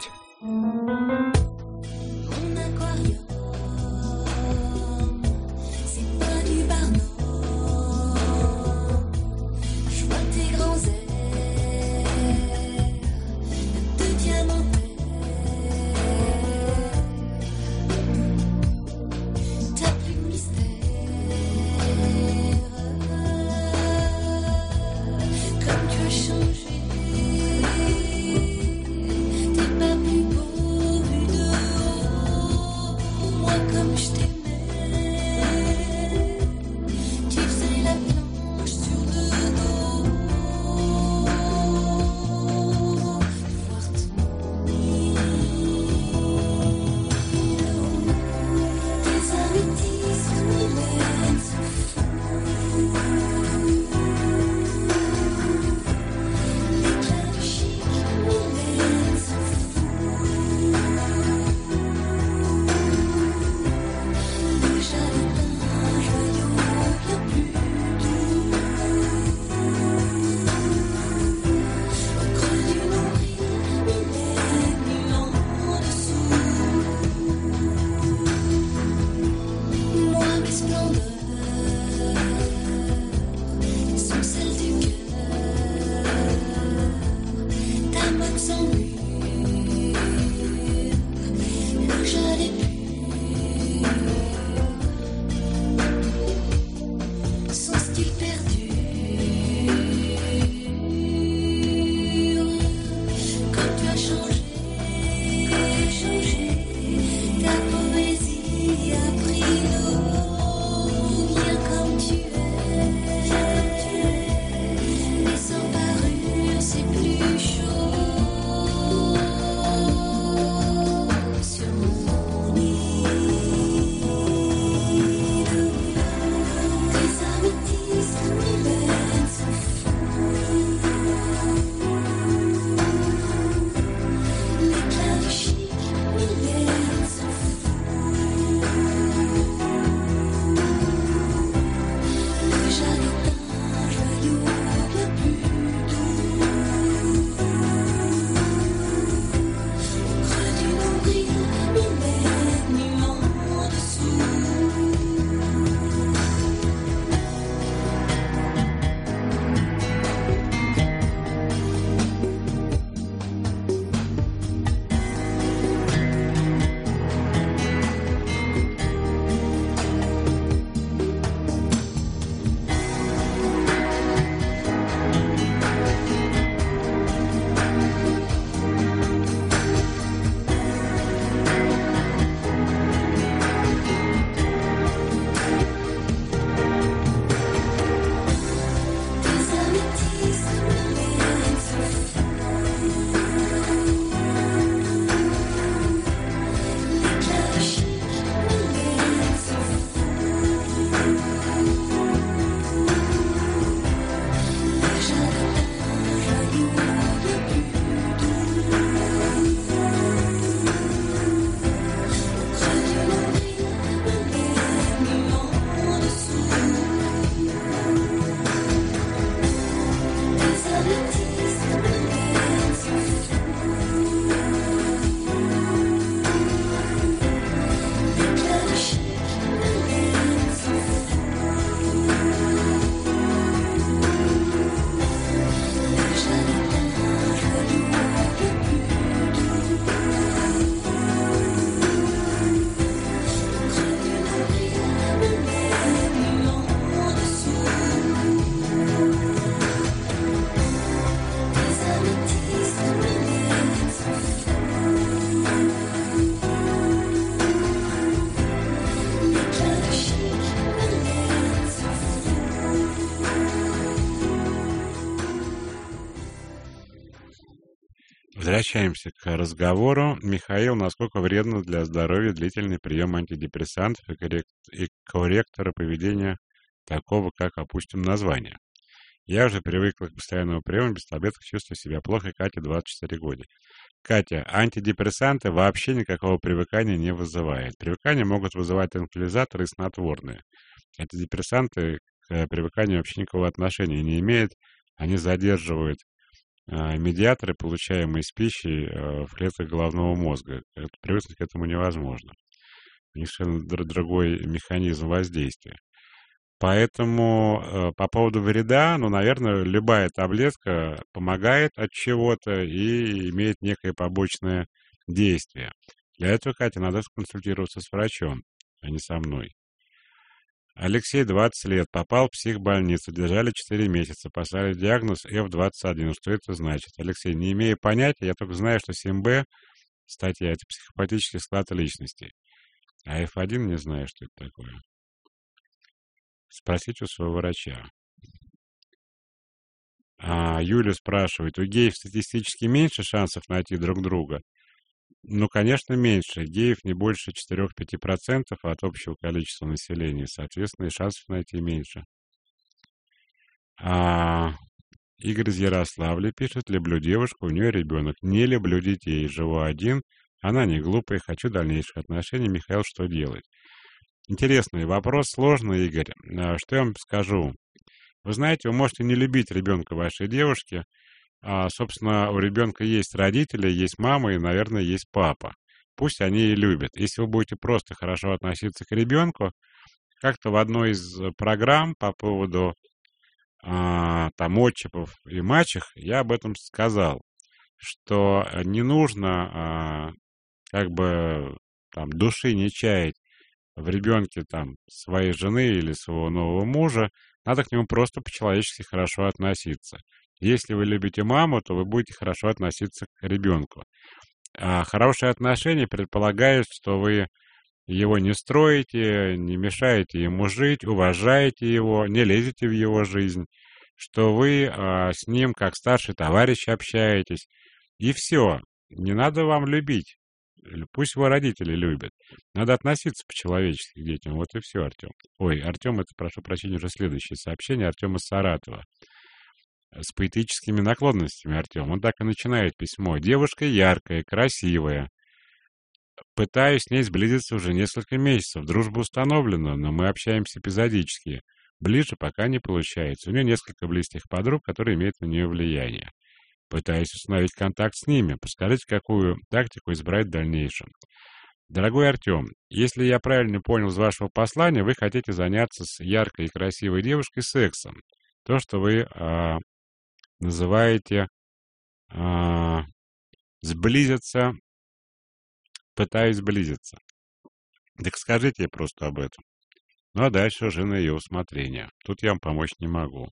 S2: Возвращаемся к разговору. Михаил, насколько вредно для здоровья длительный прием антидепрессантов и корректора поведения такого, как, опустим, название? Я уже привыкла к постоянному приему, без таблеток чувствую себя плохо, Катя, 24 года. Катя, антидепрессанты вообще никакого привыкания не вызывают. Привыкание могут вызывать транквилизаторы и снотворные. Антидепрессанты к привыканию вообще никакого отношения не имеют. Они задерживают медиаторы, получаемые из пищи в клетках головного мозга. Привыкнуть к этому невозможно. У них совершенно другой механизм воздействия. Поэтому по поводу вреда, наверное, любая таблетка помогает от чего-то и имеет некое побочное действие. Для этого, Катя, надо консультироваться с врачом, а не со мной. Алексей, 20 лет, попал в психбольницу, держали 4 месяца, поставили диагноз F21. Что это значит? Алексей, не имею понятия, я только знаю, что 7Б, статья, это психопатический склад личности. А F1 не знаю, что это такое. Спросите у своего врача. Юля спрашивает, у геев статистически меньше шансов найти друг друга? Конечно, меньше. Геев не больше 4-5% от общего количества населения. Соответственно, и шансов найти меньше. Игорь из Ярославля пишет, люблю девушку, у нее ребенок. Не люблю детей, живу один. Она не глупая, хочу дальнейших отношений. Михаил, что делать? Интересный вопрос, сложный, Игорь. Что я вам скажу? Вы знаете, вы можете не любить ребенка вашей девушки. Собственно, у ребенка есть родители, есть мама и, наверное, есть папа. Пусть они и любят. Если вы будете просто хорошо относиться к ребенку, как-то в одной из программ по поводу отчимов и мачех я об этом сказал, что не нужно души не чаять в ребенке своей жены или своего нового мужа, надо к нему просто по-человечески хорошо относиться. Если вы любите маму, то вы будете хорошо относиться к ребенку. Хорошие отношения предполагают, что вы его не строите, не мешаете ему жить, уважаете его, не лезете в его жизнь, что вы с ним как старший товарищ общаетесь. И все. Не надо вам любить. Пусть его родители любят. Надо относиться по-человечески к детям. Вот и все, Артем. Ой, Артем, это, прошу прощения, уже следующее сообщение. Артем из Саратова. С поэтическими наклонностями, Артем. Он так и начинает письмо. Девушка яркая, красивая. Пытаюсь с ней сблизиться уже несколько месяцев. Дружба установлена, но мы общаемся эпизодически. Ближе пока не получается. У нее несколько близких подруг, которые имеют на нее влияние. Пытаюсь установить контакт с ними. Подскажите, какую тактику избрать в дальнейшем. Дорогой Артем, если я правильно понял из вашего послания, вы хотите заняться с яркой и красивой девушкой сексом. То, что вы называете сблизиться, пытаюсь сблизиться. Так скажите ей просто об этом. А дальше уже на ее усмотрение. Тут я вам помочь не могу.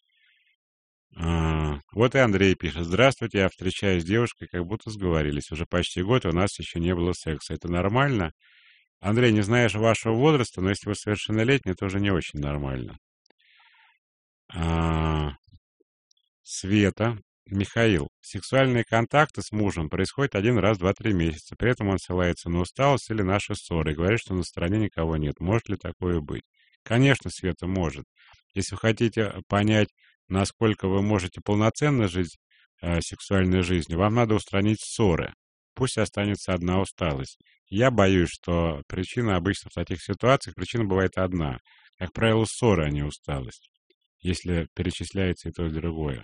S2: Вот и Андрей пишет. Здравствуйте, я встречаюсь с девушкой, как будто сговорились. Уже почти год, и у нас еще не было секса. Это нормально? Андрей, не знаешь вашего возраста, но если вы совершеннолетний, то уже не очень нормально. Света. Михаил. Сексуальные контакты с мужем происходят один раз в 2-3 месяца. При этом он ссылается на усталость или наши ссоры и говорит, что на стороне никого нет. Может ли такое быть? Конечно, Света, может. Если вы хотите понять, насколько вы можете полноценно жить сексуальной жизнью, вам надо устранить ссоры. Пусть останется одна усталость. Я боюсь, что причина обычно в таких ситуациях, причина бывает одна. Как правило, ссоры, а не усталость. Если перечисляется и то, и другое.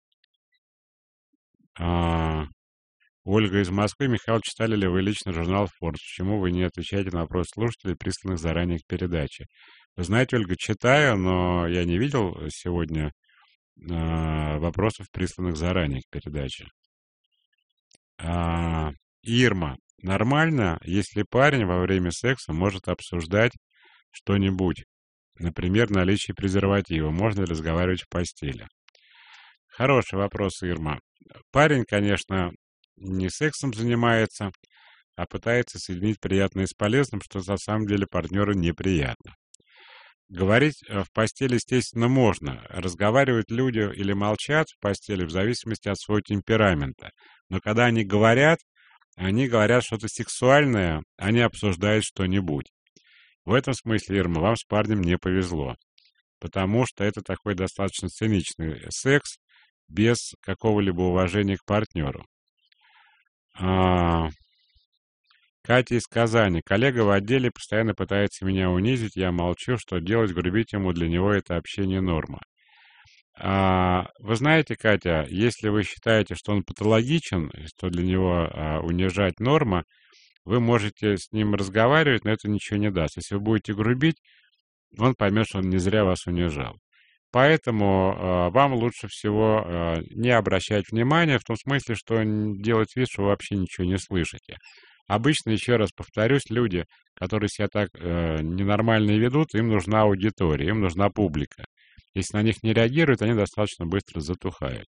S2: Ольга из Москвы. Михаил, читали ли вы лично журнал Forbes? Почему вы не отвечаете на вопрос слушателей, присланных заранее к передаче? Вы знаете, Ольга, читаю, но я не видел сегодня вопросов, присланных заранее к передаче. Ирма. Нормально, если парень во время секса может обсуждать что-нибудь, например, наличие презерватива. Можно ли разговаривать в постели? Хороший вопрос, Ирма. Парень, конечно, не сексом занимается, а пытается соединить приятное с полезным, что на самом деле партнеру неприятно. Говорить в постели, естественно, можно. Разговаривать люди или молчат в постели в зависимости от своего темперамента. Но когда они говорят что-то сексуальное, они обсуждают что-нибудь. В этом смысле, Ирма, вам с парнем не повезло, потому что это такой достаточно циничный секс без какого-либо уважения к партнеру. Катя из Казани. Коллега в отделе постоянно пытается меня унизить, я молчу, что делать, грубить ему, для него это общение норма. Вы знаете, Катя, если вы считаете, что он патологичен, что для него унижать норма, вы можете с ним разговаривать, но это ничего не даст. Если вы будете грубить, он поймет, что он не зря вас унижал. Поэтому вам лучше всего не обращать внимания, в том смысле, что делать вид, что вы вообще ничего не слышите. Обычно, еще раз повторюсь, люди, которые себя так ненормально ведут, им нужна аудитория, им нужна публика. Если на них не реагируют, они достаточно быстро затухают.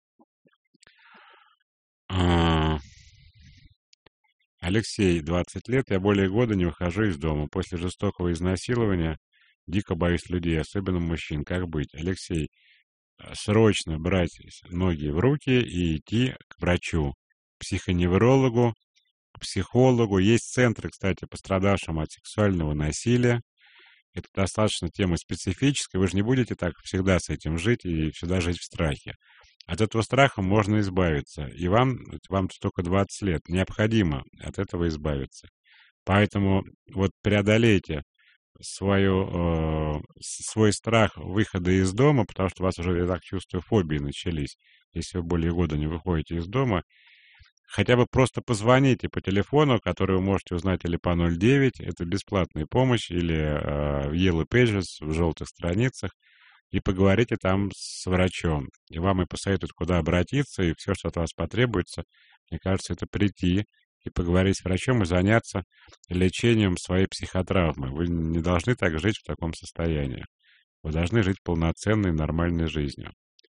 S2: Алексей, 20 лет, я более года не выхожу из дома. После жестокого изнасилования дико боюсь людей, особенно мужчин. Как быть? Алексей, срочно брать ноги в руки и идти к врачу, к психоневрологу, к психологу. Есть центры, кстати, пострадавшим от сексуального насилия. Это достаточно тема специфическая. Вы же не будете так всегда с этим жить и всегда жить в страхе. От этого страха можно избавиться. И вам только 20 лет. Необходимо от этого избавиться. Поэтому вот преодолейте свой страх выхода из дома, потому что у вас уже, я так чувствую, фобии начались. Если вы более года не выходите из дома, хотя бы просто позвоните по телефону, который вы можете узнать или по 09, это бесплатная помощь, или в Yellow Pages, в желтых страницах, и поговорите там с врачом. И вам и посоветуют, куда обратиться, и все, что от вас потребуется, мне кажется, это прийти и поговорить с врачом и заняться лечением своей психотравмы. Вы не должны так жить в таком состоянии. Вы должны жить полноценной, нормальной жизнью.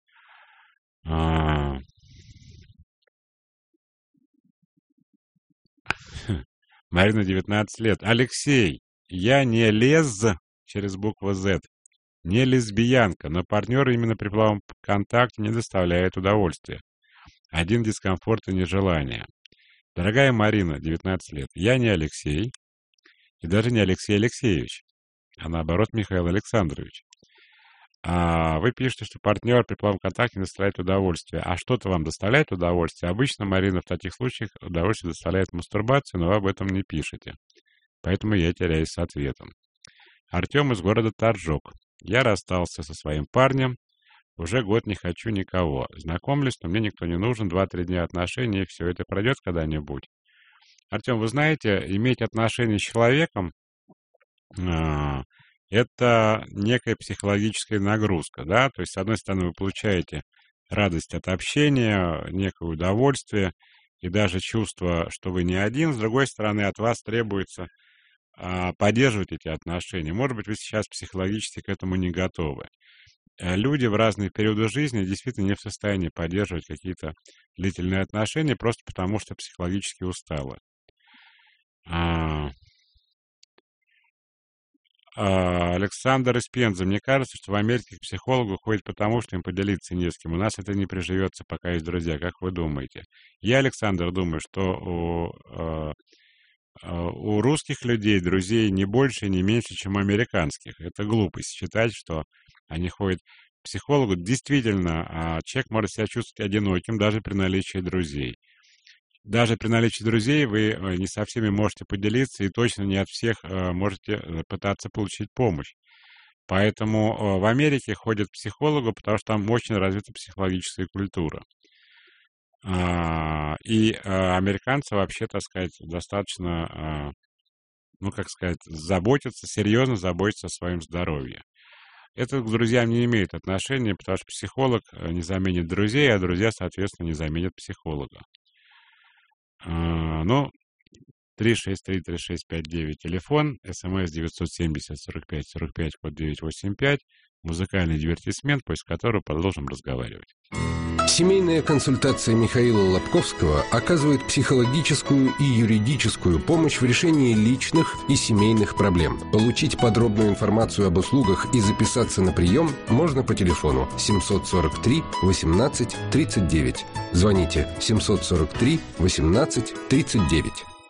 S2: Марина, 19 лет. Алексей, я не через букву Z, не лесбиянка, но партнер именно при половом контакте не доставляет удовольствия. Один дискомфорт и нежелание. Дорогая Марина, 19 лет, я не Алексей, и даже не Алексей Алексеевич, а наоборот Михаил Александрович. Вы пишете, что партнер при половом контакте не доставляет удовольствия. А что-то вам доставляет удовольствие? Обычно, Марина, в таких случаях удовольствие доставляет мастурбация, но вы об этом не пишете. Поэтому я теряюсь с ответом. Артем из города Торжок. Я расстался со своим парнем. Уже год не хочу никого. Знакомлюсь, но мне никто не нужен. 2-3 дня отношений, и все это пройдет когда-нибудь. Артем, вы знаете, иметь отношения с человеком это некая психологическая нагрузка, да, то есть, с одной стороны, вы получаете радость от общения, некое удовольствие и даже чувство, что вы не один, с другой стороны, от вас требуется поддерживать эти отношения. Может быть, вы сейчас психологически к этому не готовы. Люди в разные периоды жизни действительно не в состоянии поддерживать какие-то длительные отношения, просто потому что психологически усталы. Александр из Пензы. Мне кажется, что в Америке к психологу ходят потому, что им поделиться не с кем. У нас это не приживется, пока есть друзья. Как вы думаете? Я, Александр, думаю, что у русских людей друзей не больше и не меньше, чем у американских. Это глупость считать, что они ходят к психологу. Действительно, человек может себя чувствовать одиноким даже при наличии друзей. Даже при наличии друзей вы не со всеми можете поделиться и точно не от всех можете пытаться получить помощь. Поэтому в Америке ходят к психологу, потому что там очень развита психологическая культура. И американцы вообще, так сказать, достаточно, серьезно заботятся о своем здоровье. Это к друзьям не имеет отношения, потому что психолог не заменит друзей, а друзья, соответственно, не заменят психолога. 363-3659 телефон, СМС 970-45-45, код 985, музыкальный дивертисмент, после которого продолжим разговаривать.
S3: Семейная консультация Михаила Лобковского оказывает психологическую и юридическую помощь в решении личных и семейных проблем. Получить подробную информацию об услугах и записаться на прием можно по телефону 743 18 39. Звоните 743 18 39.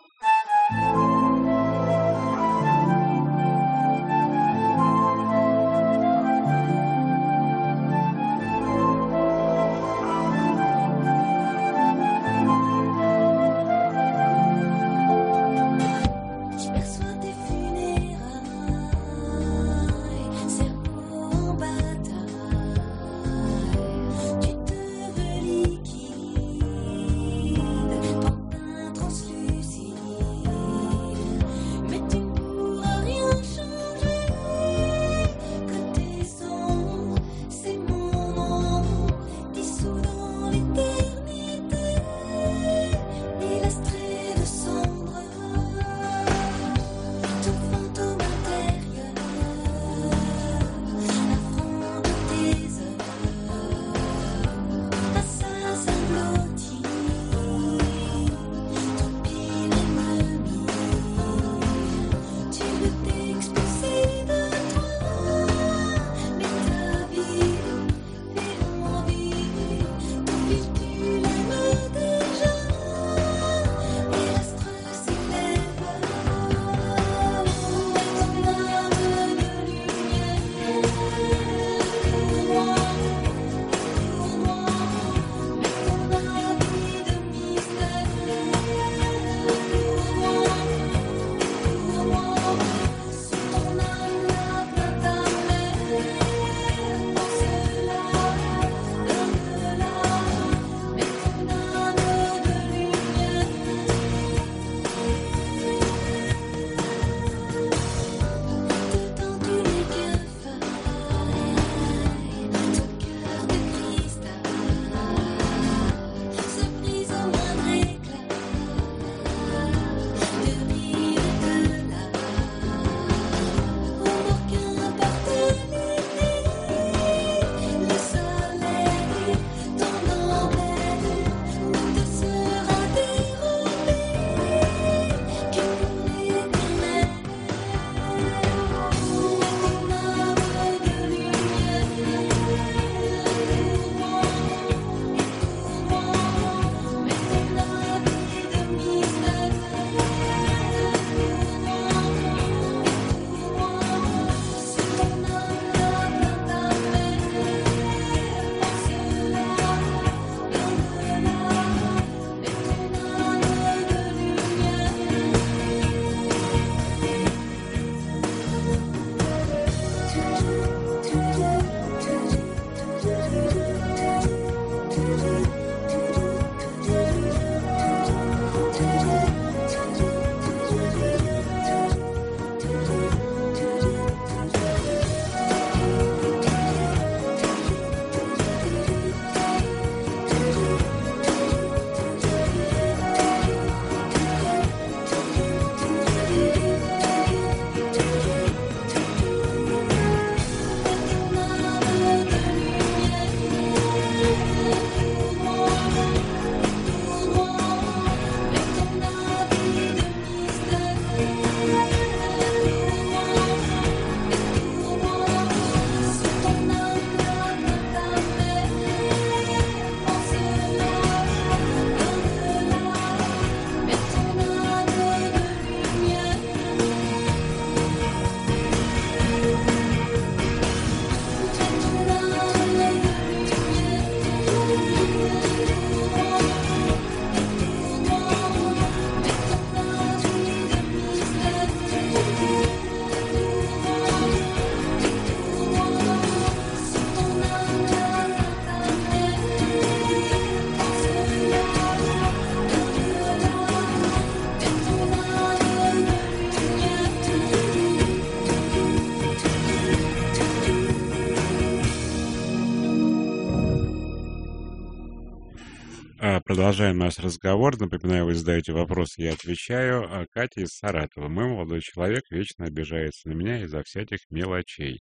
S2: Продолжаем наш разговор. Напоминаю, вы задаете вопрос, я отвечаю. Катя из Саратова. Мой молодой человек вечно обижается на меня из-за всяких мелочей.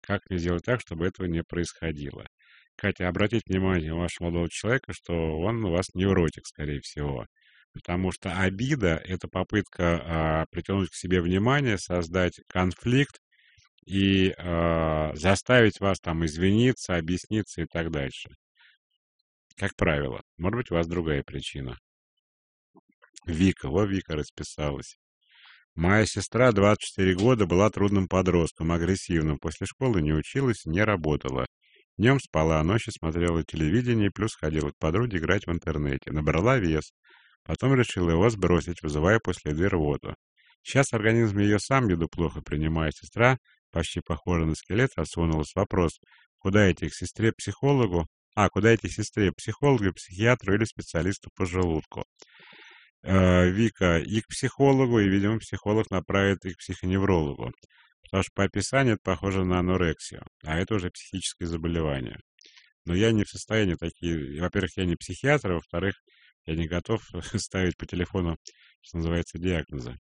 S2: Как мне сделать так, чтобы этого не происходило? Катя, обратите внимание вашего молодого человека, что он у вас невротик, скорее всего. Потому что обида — это попытка притянуть к себе внимание, создать конфликт и заставить вас там извиниться, объясниться и так дальше. Как правило. Может быть, у вас другая причина. Вика расписалась. Моя сестра 24 года была трудным подростком, агрессивным. После школы не училась, не работала. Днем спала, а ночью смотрела телевидение, плюс ходила к подруге играть в интернете. Набрала вес. Потом решила его сбросить, вызывая после еды рвоту. Сейчас организм ее сам еду плохо принимает. Сестра, почти похожа на скелет, осунулась. Вопрос, куда идти, к сестре психологу? Куда идти к сестре психологу, психиатру или специалисту по желудку? Вика, и к психологу, и, видимо, психолог направит и к психоневрологу. Потому что по описанию это похоже на анорексию, а это уже психическое заболевание. Но я не в состоянии такие... Во-первых, я не психиатр, а во-вторых, я не готов ставить по телефону, что называется, диагнозы.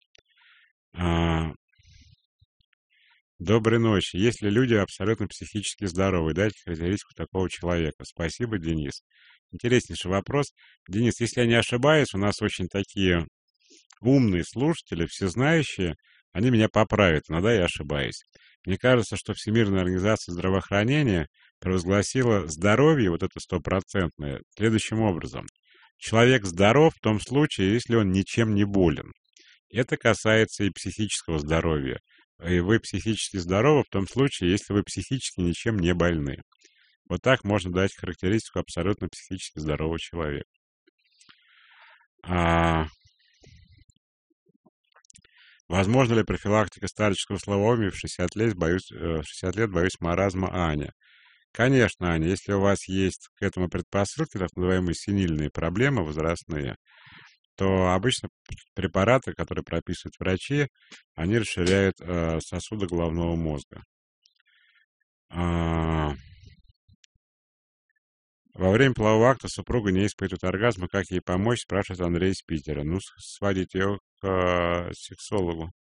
S2: Доброй ночи. Если люди абсолютно психически здоровы, дайте характеристику такого человека. Спасибо, Денис. Интереснейший вопрос. Денис, если я не ошибаюсь, у нас очень такие умные слушатели, всезнающие, они меня поправят, иногда я ошибаюсь. Мне кажется, что Всемирная организация здравоохранения провозгласила здоровье, вот это стопроцентное, следующим образом. Человек здоров в том случае, если он ничем не болен. Это касается и психического здоровья. И вы психически здоровы в том случае, если вы психически ничем не больны. Вот так можно дать характеристику абсолютно психически здорового человека. Возможно ли профилактика старческого слабоумия в 60 лет, боюсь маразма, Аня? Конечно, Аня, если у вас есть к этому предпосылки, так называемые сенильные проблемы возрастные, то обычно препараты, которые прописывают врачи, они расширяют сосуды головного мозга. Во время полового акта супруга не испытывает оргазма. Как ей помочь, спрашивает Андрей из Питера. Ну, сводить ее к сексологу.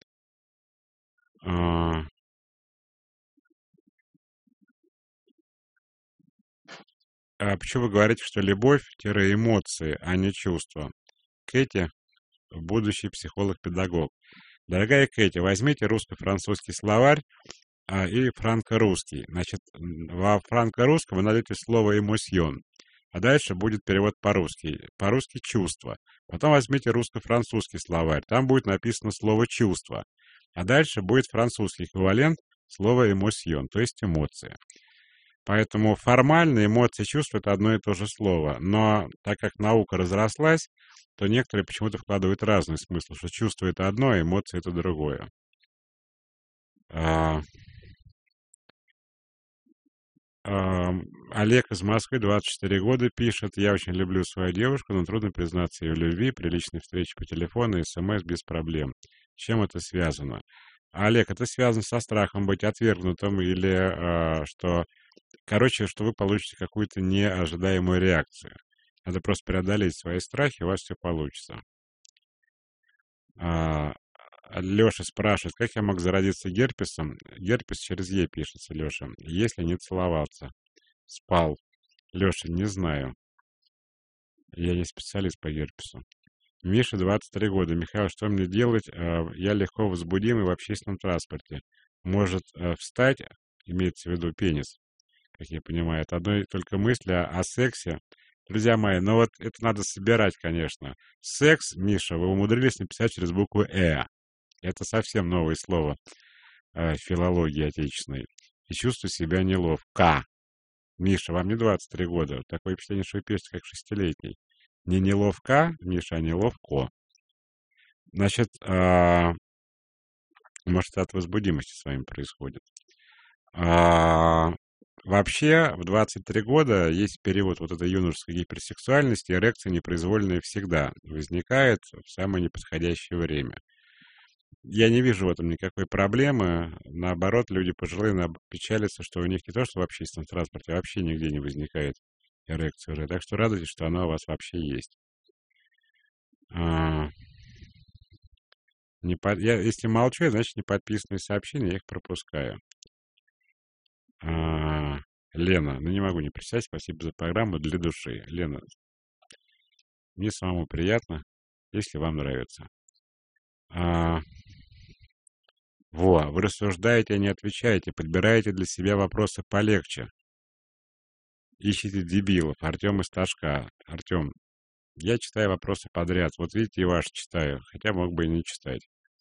S2: Почему вы говорите, что любовь-эмоции, а не чувства? Кэти, будущий психолог-педагог. Дорогая Кэти, возьмите русско-французский словарь и франко-русский. Значит, во франко-русском вы найдете слово «эмоцион», а дальше будет перевод по-русски. По-русски «чувство». Потом возьмите русско-французский словарь, там будет написано слово «чувство», а дальше будет французский эквивалент слова «эмоцион», то есть «эмоции». Поэтому формально эмоции и чувства — это одно и то же слово. Но так как наука разрослась, то некоторые почему-то вкладывают разный смысл, что чувство — это одно, а эмоции — это другое. Олег из Москвы, 24 года, пишет: я очень люблю свою девушку, но трудно признаться ее в любви, при личной встрече по телефону и СМС без проблем. С чем это связано? Олег, это связано со страхом быть отвергнутым или что вы получите какую-то неожидаемую реакцию. Надо просто преодолеть свои страхи, у вас все получится. Леша спрашивает, как я мог заразиться герпесом? Герпес через Е пишется, Леша, если не целоваться. Спал. Леша, не знаю. Я не специалист по герпесу. Миша, 23 года. Михаил, что мне делать? Я легко возбудимый в общественном транспорте. Может встать, имеется в виду пенис, как я понимаю, от одной только мысли о сексе. Друзья мои, но вот это надо собирать, конечно. Секс, Миша, вы умудрились написать через букву «э». Это совсем новое слово филологии отечественной. И чувствую себя неловко. Миша, вам не 23 года. Такое впечатление, что вы пишете как 6-летний. Не неловко, Миша, а неловко. Значит, может, от возбудимости с вами происходит. Вообще, в 23 года есть период вот этой юношеской гиперсексуальности, эрекция непроизвольная всегда возникает в самое неподходящее время. Я не вижу в этом никакой проблемы. Наоборот, люди пожилые печалятся, что у них не то, что в общественном транспорте, а вообще нигде не возникает эрекция уже. Так что радуйтесь, что она у вас вообще есть. Если молчу, значит, неподписанные сообщения, я их пропускаю. Лена, ну не могу не прочитать, спасибо за программу для души. Лена, мне самому приятно, если вам нравится. Вы рассуждаете, а не отвечаете, подбираете для себя вопросы полегче. Ищите дебилов. Артем из Ташка. Артем, я читаю вопросы подряд. Вот видите, и ваши читаю, хотя мог бы и не читать.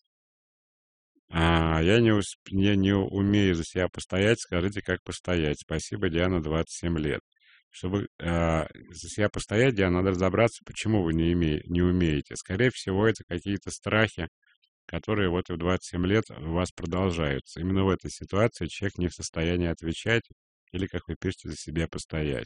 S2: Я не умею за себя постоять. Скажите, как постоять. Спасибо, Диана, 27 лет. Чтобы за себя постоять, Диана, надо разобраться, почему вы не умеете. Скорее всего, это какие-то страхи, которые вот и в 27 лет у вас продолжаются. Именно в этой ситуации человек не в состоянии отвечать или, как вы пишете, за себя постоять.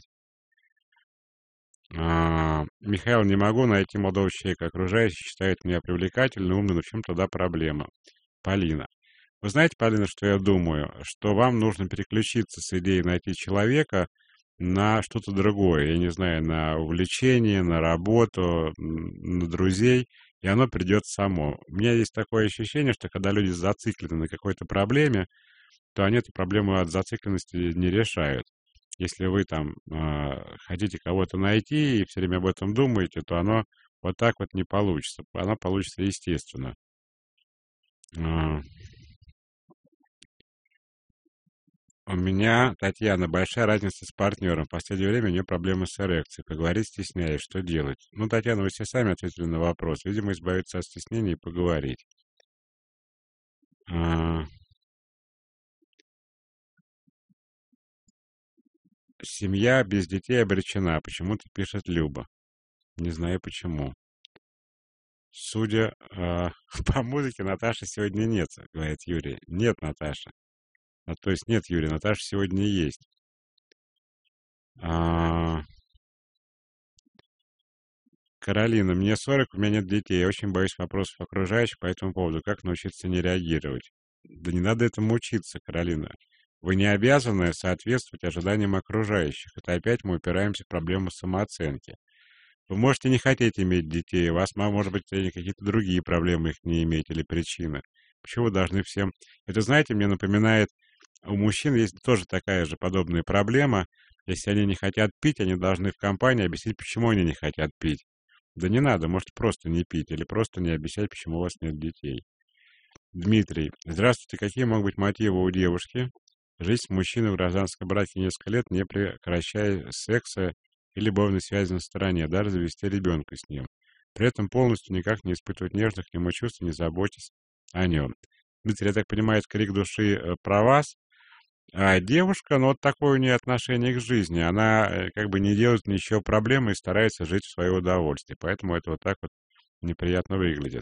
S2: Михаил, не могу найти молодого человека. Окружающие считают меня привлекательным, умным, но в чем тогда проблема? Полина. Вы знаете, Полина, что я думаю? Что вам нужно переключиться с идеей найти человека на что-то другое. Я не знаю, на увлечение, на работу, на друзей, и оно придет само. У меня есть такое ощущение, что когда люди зациклены на какой-то проблеме, то они эту проблему от зацикленности не решают. Если вы там хотите кого-то найти и все время об этом думаете, то оно вот так вот не получится. Оно получится естественно. У меня, Татьяна, большая разница с партнером. В последнее время у нее проблемы с эрекцией. Поговорить стесняюсь. Что делать? Ну, Татьяна, вы все сами ответили на вопрос. Видимо, избавиться от стеснения и поговорить. Семья без детей обречена. Почему-то пишет Люба. Не знаю почему. Судя по музыке, Наташи сегодня нет, говорит Юрий. Нет, Наташа. То есть нет, Юрий, Наташа сегодня есть. Каролина, мне 40, у меня нет детей. Я очень боюсь вопросов окружающих по этому поводу. Как научиться не реагировать? Да не надо этому учиться, Каролина. Вы не обязаны соответствовать ожиданиям окружающих. Это опять мы упираемся в проблему самооценки. Вы можете не хотеть иметь детей, у вас, может быть, какие-то другие проблемы их не иметь или причины. Почему вы должны всем... Это, знаете, мне напоминает, у мужчин есть тоже такая же подобная проблема. Если они не хотят пить, они должны в компании объяснить, почему они не хотят пить. Да не надо, можете просто не пить или просто не объяснять, почему у вас нет детей. Дмитрий, здравствуйте, какие могут быть мотивы у девушки? Жить с мужчиной в гражданском браке несколько лет, не прекращая секса и любовной связи на стороне, даже завести ребенка с ним. При этом полностью никак не испытывать нежных к нему чувств, не заботясь о нем. Дмитрий, я так понимаю, это крик души про вас. А девушка, ну вот такое у нее отношение к жизни. Она как бы не делает ничего проблемы и старается жить в свое удовольствие. Поэтому это вот так вот неприятно выглядит.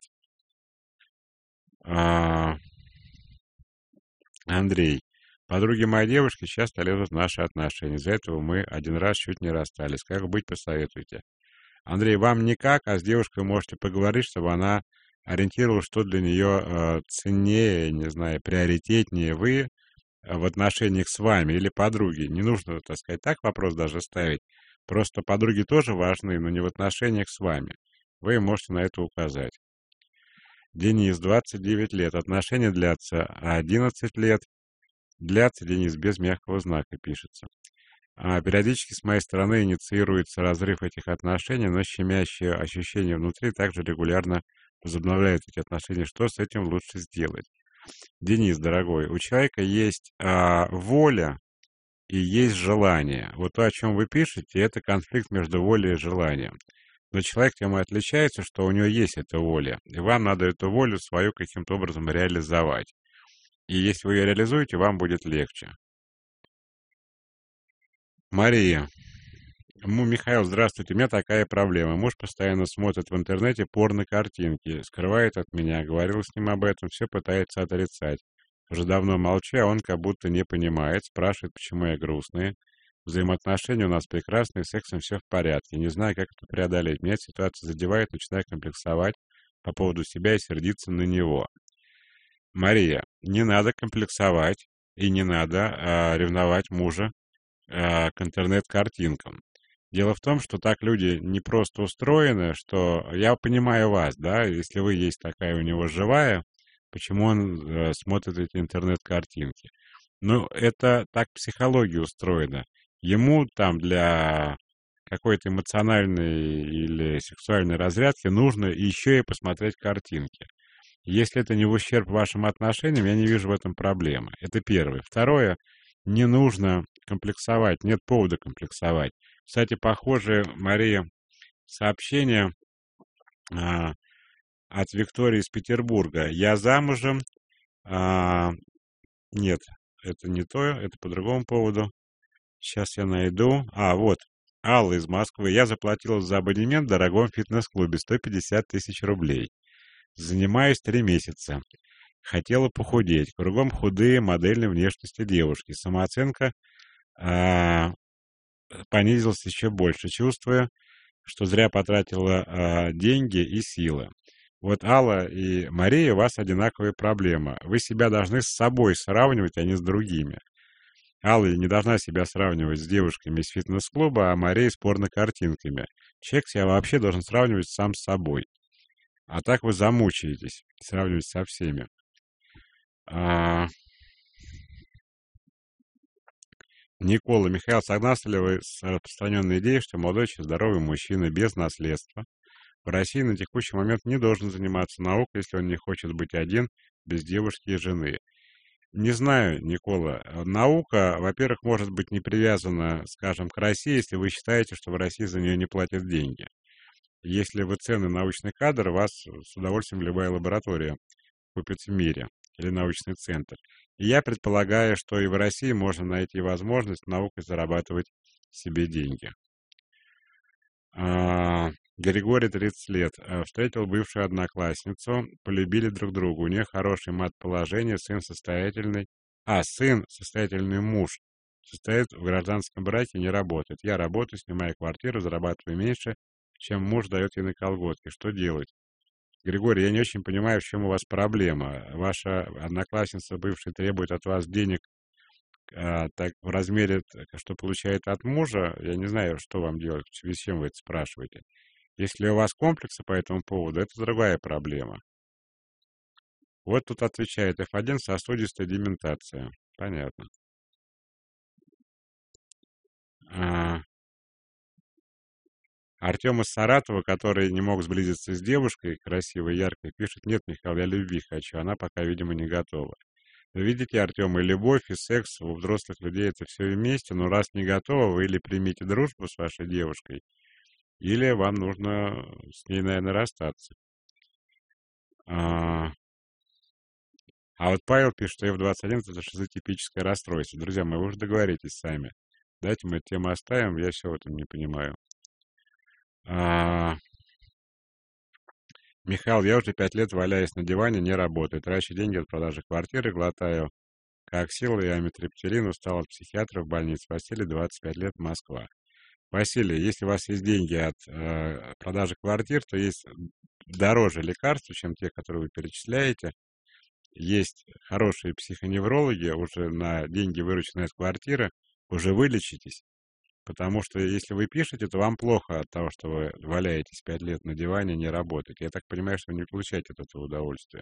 S2: Андрей. Подруги моей девушки часто лезут в наши отношения. Из-за этого мы один раз чуть не расстались. Как быть, посоветуйте. Андрей, вам никак, а с девушкой можете поговорить, чтобы она ориентировалась, что для нее ценнее, не знаю, приоритетнее вы в отношениях с вами или подруги. Не нужно, так сказать, так вопрос даже ставить. Просто подруги тоже важны, но не в отношениях с вами. Вы можете на это указать. Денис, 29 лет. Отношения длятся 11 лет. Длятся, Денис, без мягкого знака пишется. Периодически с моей стороны инициируется разрыв этих отношений, но щемящие ощущения внутри также регулярно возобновляют эти отношения. Что с этим лучше сделать? Денис, дорогой, у человека есть воля и есть желание. Вот то, о чем вы пишете, это конфликт между волей и желанием. Но человек тем и отличается, что у него есть эта воля. И вам надо эту волю свою каким-то образом реализовать. И если вы ее реализуете, вам будет легче. Мария. Михаил, здравствуйте. У меня такая проблема. Муж постоянно смотрит в интернете порно-картинки, скрывает от меня, говорил с ним об этом, все пытается отрицать. Уже давно молчу, а он как будто не понимает, спрашивает, почему я грустная. Взаимоотношения у нас прекрасные, с сексом все в порядке. Не знаю, как это преодолеть. Меня ситуация задевает, начинаю комплексовать по поводу себя и сердиться на него. Мария, не надо комплексовать и не надо ревновать мужа к интернет-картинкам. Дело в том, что так люди не просто устроены, что я понимаю вас, да, если вы есть такая у него живая, почему он смотрит эти интернет-картинки. Ну, это так психология устроена. Ему там для какой-то эмоциональной или сексуальной разрядки нужно еще и посмотреть картинки. Если это не в ущерб вашим отношениям, я не вижу в этом проблемы. Это первое. Второе, не нужно комплексовать, нет повода комплексовать. Кстати, похоже, Мария, сообщение от Виктории из Петербурга. Я замужем. Нет, это не то, это по другому поводу. Сейчас я найду. Вот. Алла из Москвы. Я заплатила за абонемент в дорогом фитнес-клубе 150 тысяч рублей. Занимаюсь 3 месяца. Хотела похудеть. Кругом худые модельной внешности девушки. Самооценка понизилась еще больше. Чувствую, что зря потратила деньги и силы. Вот, Алла и Мария, у вас одинаковые проблемы. Вы себя должны с собой сравнивать, а не с другими. Алла не должна себя сравнивать с девушками из фитнес-клуба, а Мария с порнокартинками. Человек себя вообще должен сравнивать сам с собой. А так вы замучаетесь сравнивать со всеми. Никола, Михаил, согласны ли вы с распространенной идеей, что молодой, здоровый мужчина без наследства в России на текущий момент не должен заниматься наукой, если он не хочет быть один, без девушки и жены? Не знаю, Никола. Наука, во-первых, может быть не привязана, скажем, к России, если вы считаете, что в России за нее не платят деньги. Если вы ценный научный кадр, вас с удовольствием любая лаборатория купит в мире или научный центр. И я предполагаю, что и в России можно найти возможность наукой зарабатывать себе деньги. Григорий, 30 лет. Встретил бывшую одноклассницу, полюбили друг друга. У нее хороший мат-положение, сын состоятельный. Сын состоятельный муж. Состоит в гражданском браке, не работает. Я работаю, снимаю квартиру, зарабатываю меньше, чем муж дает ей на колготки. Что делать? Григорий, я не очень понимаю, в чем у вас проблема. Ваша одноклассница бывшая требует от вас денег так в размере, что получает от мужа. Я не знаю, что вам делать, в связи с чем вы это спрашиваете. Если у вас комплексы по этому поводу, это другая проблема. Вот тут отвечает F1 сосудистая дементация. Понятно. Артем из Саратова, который не мог сблизиться с девушкой красивой, яркой, пишет: нет, Михаил, я любви хочу. Она пока, видимо, не готова. Вы видите, Артем, и любовь, и секс у взрослых людей это все вместе, но раз не готовы, вы или примите дружбу с вашей девушкой, или вам нужно с ней, наверное, расстаться. Вот Павел пишет, что F21 это шизотипическое расстройство. Друзья мои, вы уже договоритесь сами. Давайте мы эту тему оставим, я все в этом не понимаю. Михаил, я уже 5 лет валяюсь на диване, не работаю. Трачу деньги от продажи квартиры, глотаю коаксил и амитриптилин, устал от психиатра, в больнице. Василий, 25 лет, Москва. Василий, если у вас есть деньги от продажи квартир, то есть дороже лекарства, чем те, которые вы перечисляете. Есть хорошие психоневрологи, уже на деньги, вырученные от квартиры, уже вылечитесь. Потому что если вы пишете, то вам плохо от того, что вы валяетесь 5 лет на диване, не работаете. Я так понимаю, что вы не получаете от этого удовольствия.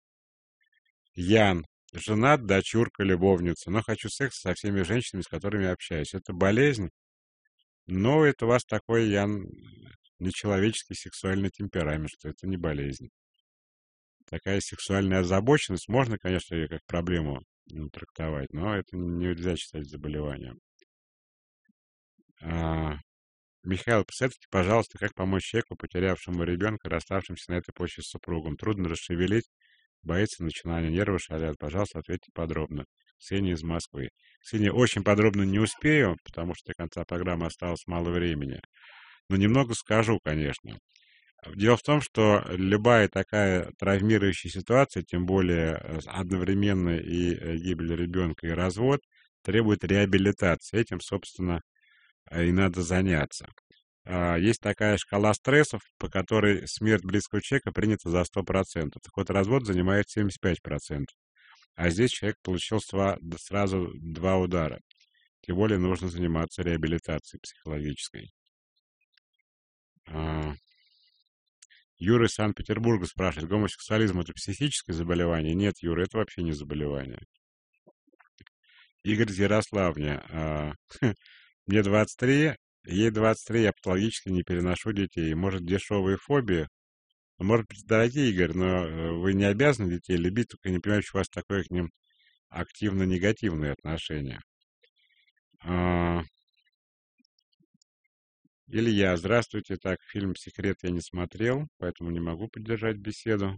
S2: Ян. Женат, дочурка, любовница. Но хочу секс со всеми женщинами, с которыми общаюсь. Это болезнь? Но это у вас такой, Ян, нечеловеческий сексуальный темперамент, что это не болезнь. Такая сексуальная озабоченность, можно, конечно, ее как проблему трактовать, но это нельзя считать заболеванием. Михаил, посоветуйте, пожалуйста, как помочь человеку, потерявшему ребенка, расставшимся на этой почве с супругом. Трудно расшевелить, боится начинания, нервы шалят. Пожалуйста, ответьте подробно. Ксения из Москвы. Ксения, очень подробно не успею, потому что до конца программы осталось мало времени. Но немного скажу, конечно. Дело в том, что любая такая травмирующая ситуация, тем более одновременно и гибель ребенка, и развод, требует реабилитации. Этим, собственно, и надо заняться. Есть такая шкала стрессов, по которой смерть близкого человека принята за 100%. Так вот, развод занимает 75%. А здесь человек получил сразу 2 удара. Тем более нужно заниматься реабилитацией психологической. Юра из Санкт-Петербурга спрашивает, гомосексуализм это психическое заболевание? Нет, Юра, это вообще не заболевание. Игорь из Ярославля. Мне 23, ей 23, я патологически не переношу детей. Может, дешевые фобии? Может быть, дорогие, Игорь, но вы не обязаны детей любить, только не понимаю, что у вас такое к ним активно-негативное отношение. Илья, здравствуйте. Так, фильм «Секрет» я не смотрел, поэтому не могу поддержать беседу.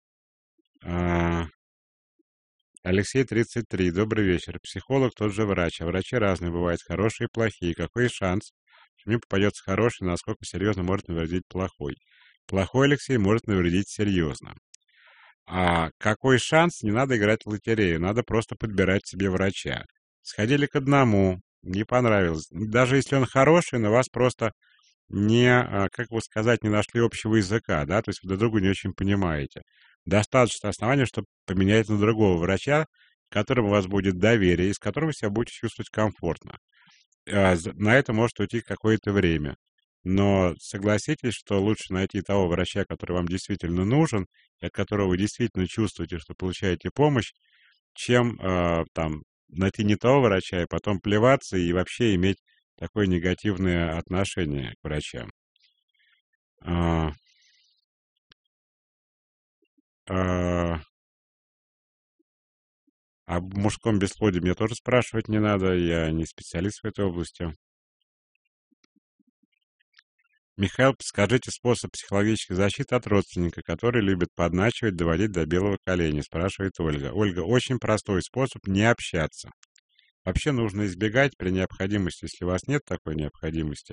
S2: Алексей, 33. Добрый вечер. Психолог тот же врач, а врачи разные бывают, хорошие и плохие. Какой шанс, что мне попадется хороший, насколько серьезно может навредить плохой? Плохой, Алексей, может навредить серьезно. А какой шанс? Не надо играть в лотерею, надо просто подбирать себе врача. Сходили к одному, не понравилось. Даже если он хороший, но вас просто как бы сказать, не нашли общего языка, да, то есть вы друг друга не очень понимаете. Достаточно основания, чтобы поменять на другого врача, которому у вас будет доверие, и с которым вы себя будете чувствовать комфортно. На это может уйти какое-то время. Но согласитесь, что лучше найти того врача, который вам действительно нужен, и от которого вы действительно чувствуете, что получаете помощь, чем найти не того врача и потом плеваться и вообще иметь такое негативное отношение к врачам. Об мужском бесплодии мне тоже спрашивать не надо, я не специалист в этой области. Михаил, подскажите способ психологической защиты от родственника, который любит подначивать, доводить до белого коленя, спрашивает Ольга. Ольга, очень простой способ не общаться. Вообще нужно избегать при необходимости, если у вас нет такой необходимости,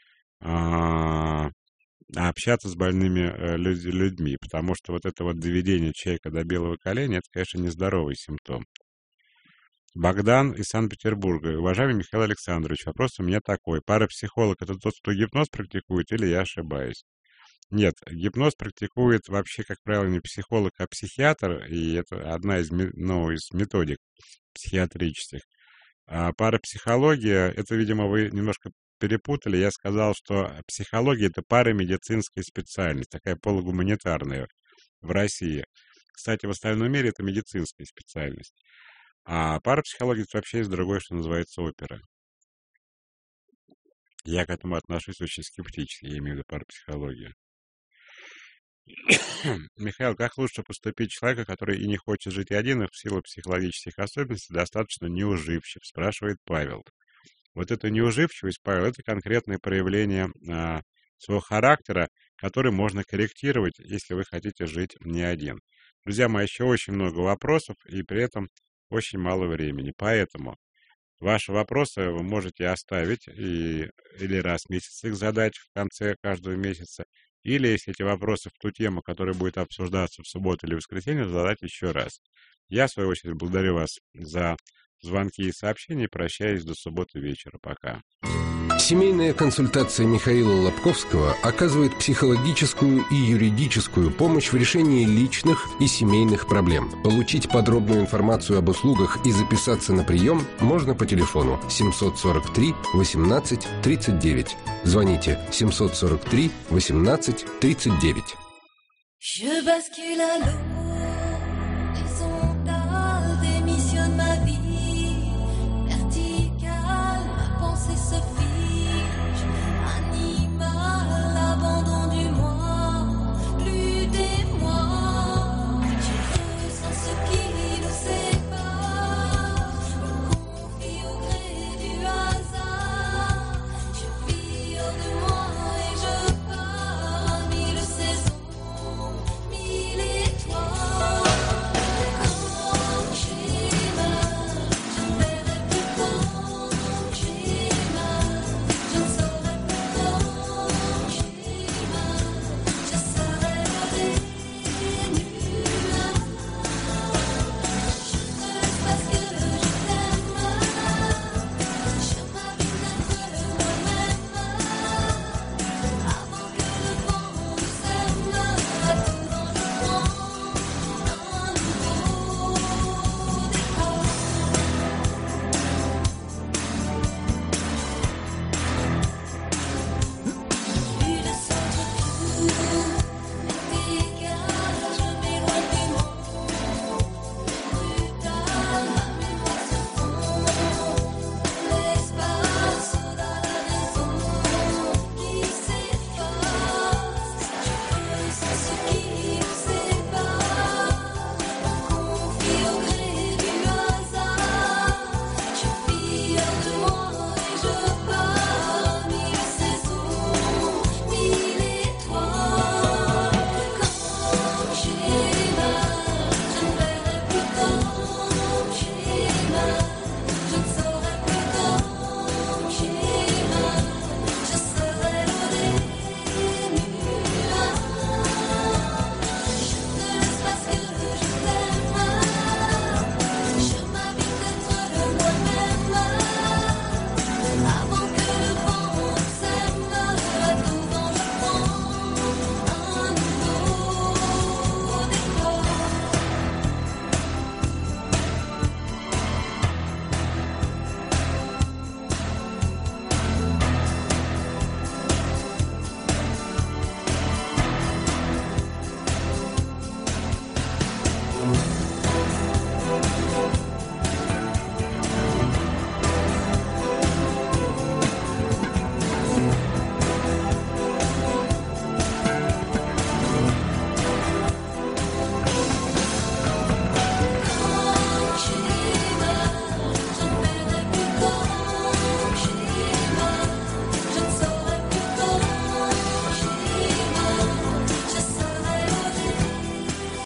S2: общаться с больными людьми, потому что вот это вот доведение человека до белого коленя, это, конечно, нездоровый симптом. Богдан из Санкт-Петербурга. Уважаемый Михаил Александрович, вопрос у меня такой. Парапсихолог — это тот, кто гипноз практикует, или я ошибаюсь? Нет, гипноз практикует вообще, как правило, не психолог, а психиатр, и это одна из методик психиатрических. А парапсихология, это, видимо, вы немножко перепутали. Я сказал, что психология — это парамедицинская специальность, такая полугуманитарная в России. Кстати, в остальном мире это медицинская специальность. А парапсихология — это вообще есть другое, что называется опера. Я к этому отношусь очень скептически, я имею в виду парапсихологию. Михаил, как лучше поступить человека, который и не хочет жить один, и в силу психологических особенностей достаточно неуживчив, спрашивает Павел. Вот эта неуживчивость, Павел, это конкретное проявление своего характера, который можно корректировать, если вы хотите жить не один. Друзья мои, еще очень много вопросов, и при этом очень мало времени. Поэтому ваши вопросы вы можете оставить или раз в месяц их задать в конце каждого месяца, или, если эти вопросы в ту тему, которая будет обсуждаться в субботу или воскресенье, задать еще раз. Я, в свою очередь, благодарю вас за звонки и сообщения. Прощаюсь до субботы вечера. Пока.
S3: Семейная консультация Михаила Лобковского оказывает психологическую и юридическую помощь в решении личных и семейных проблем. Получить подробную информацию об услугах и записаться на прием можно по телефону 743 18 39. Звоните 743 18 39.
S1: Je bascule à l'eau.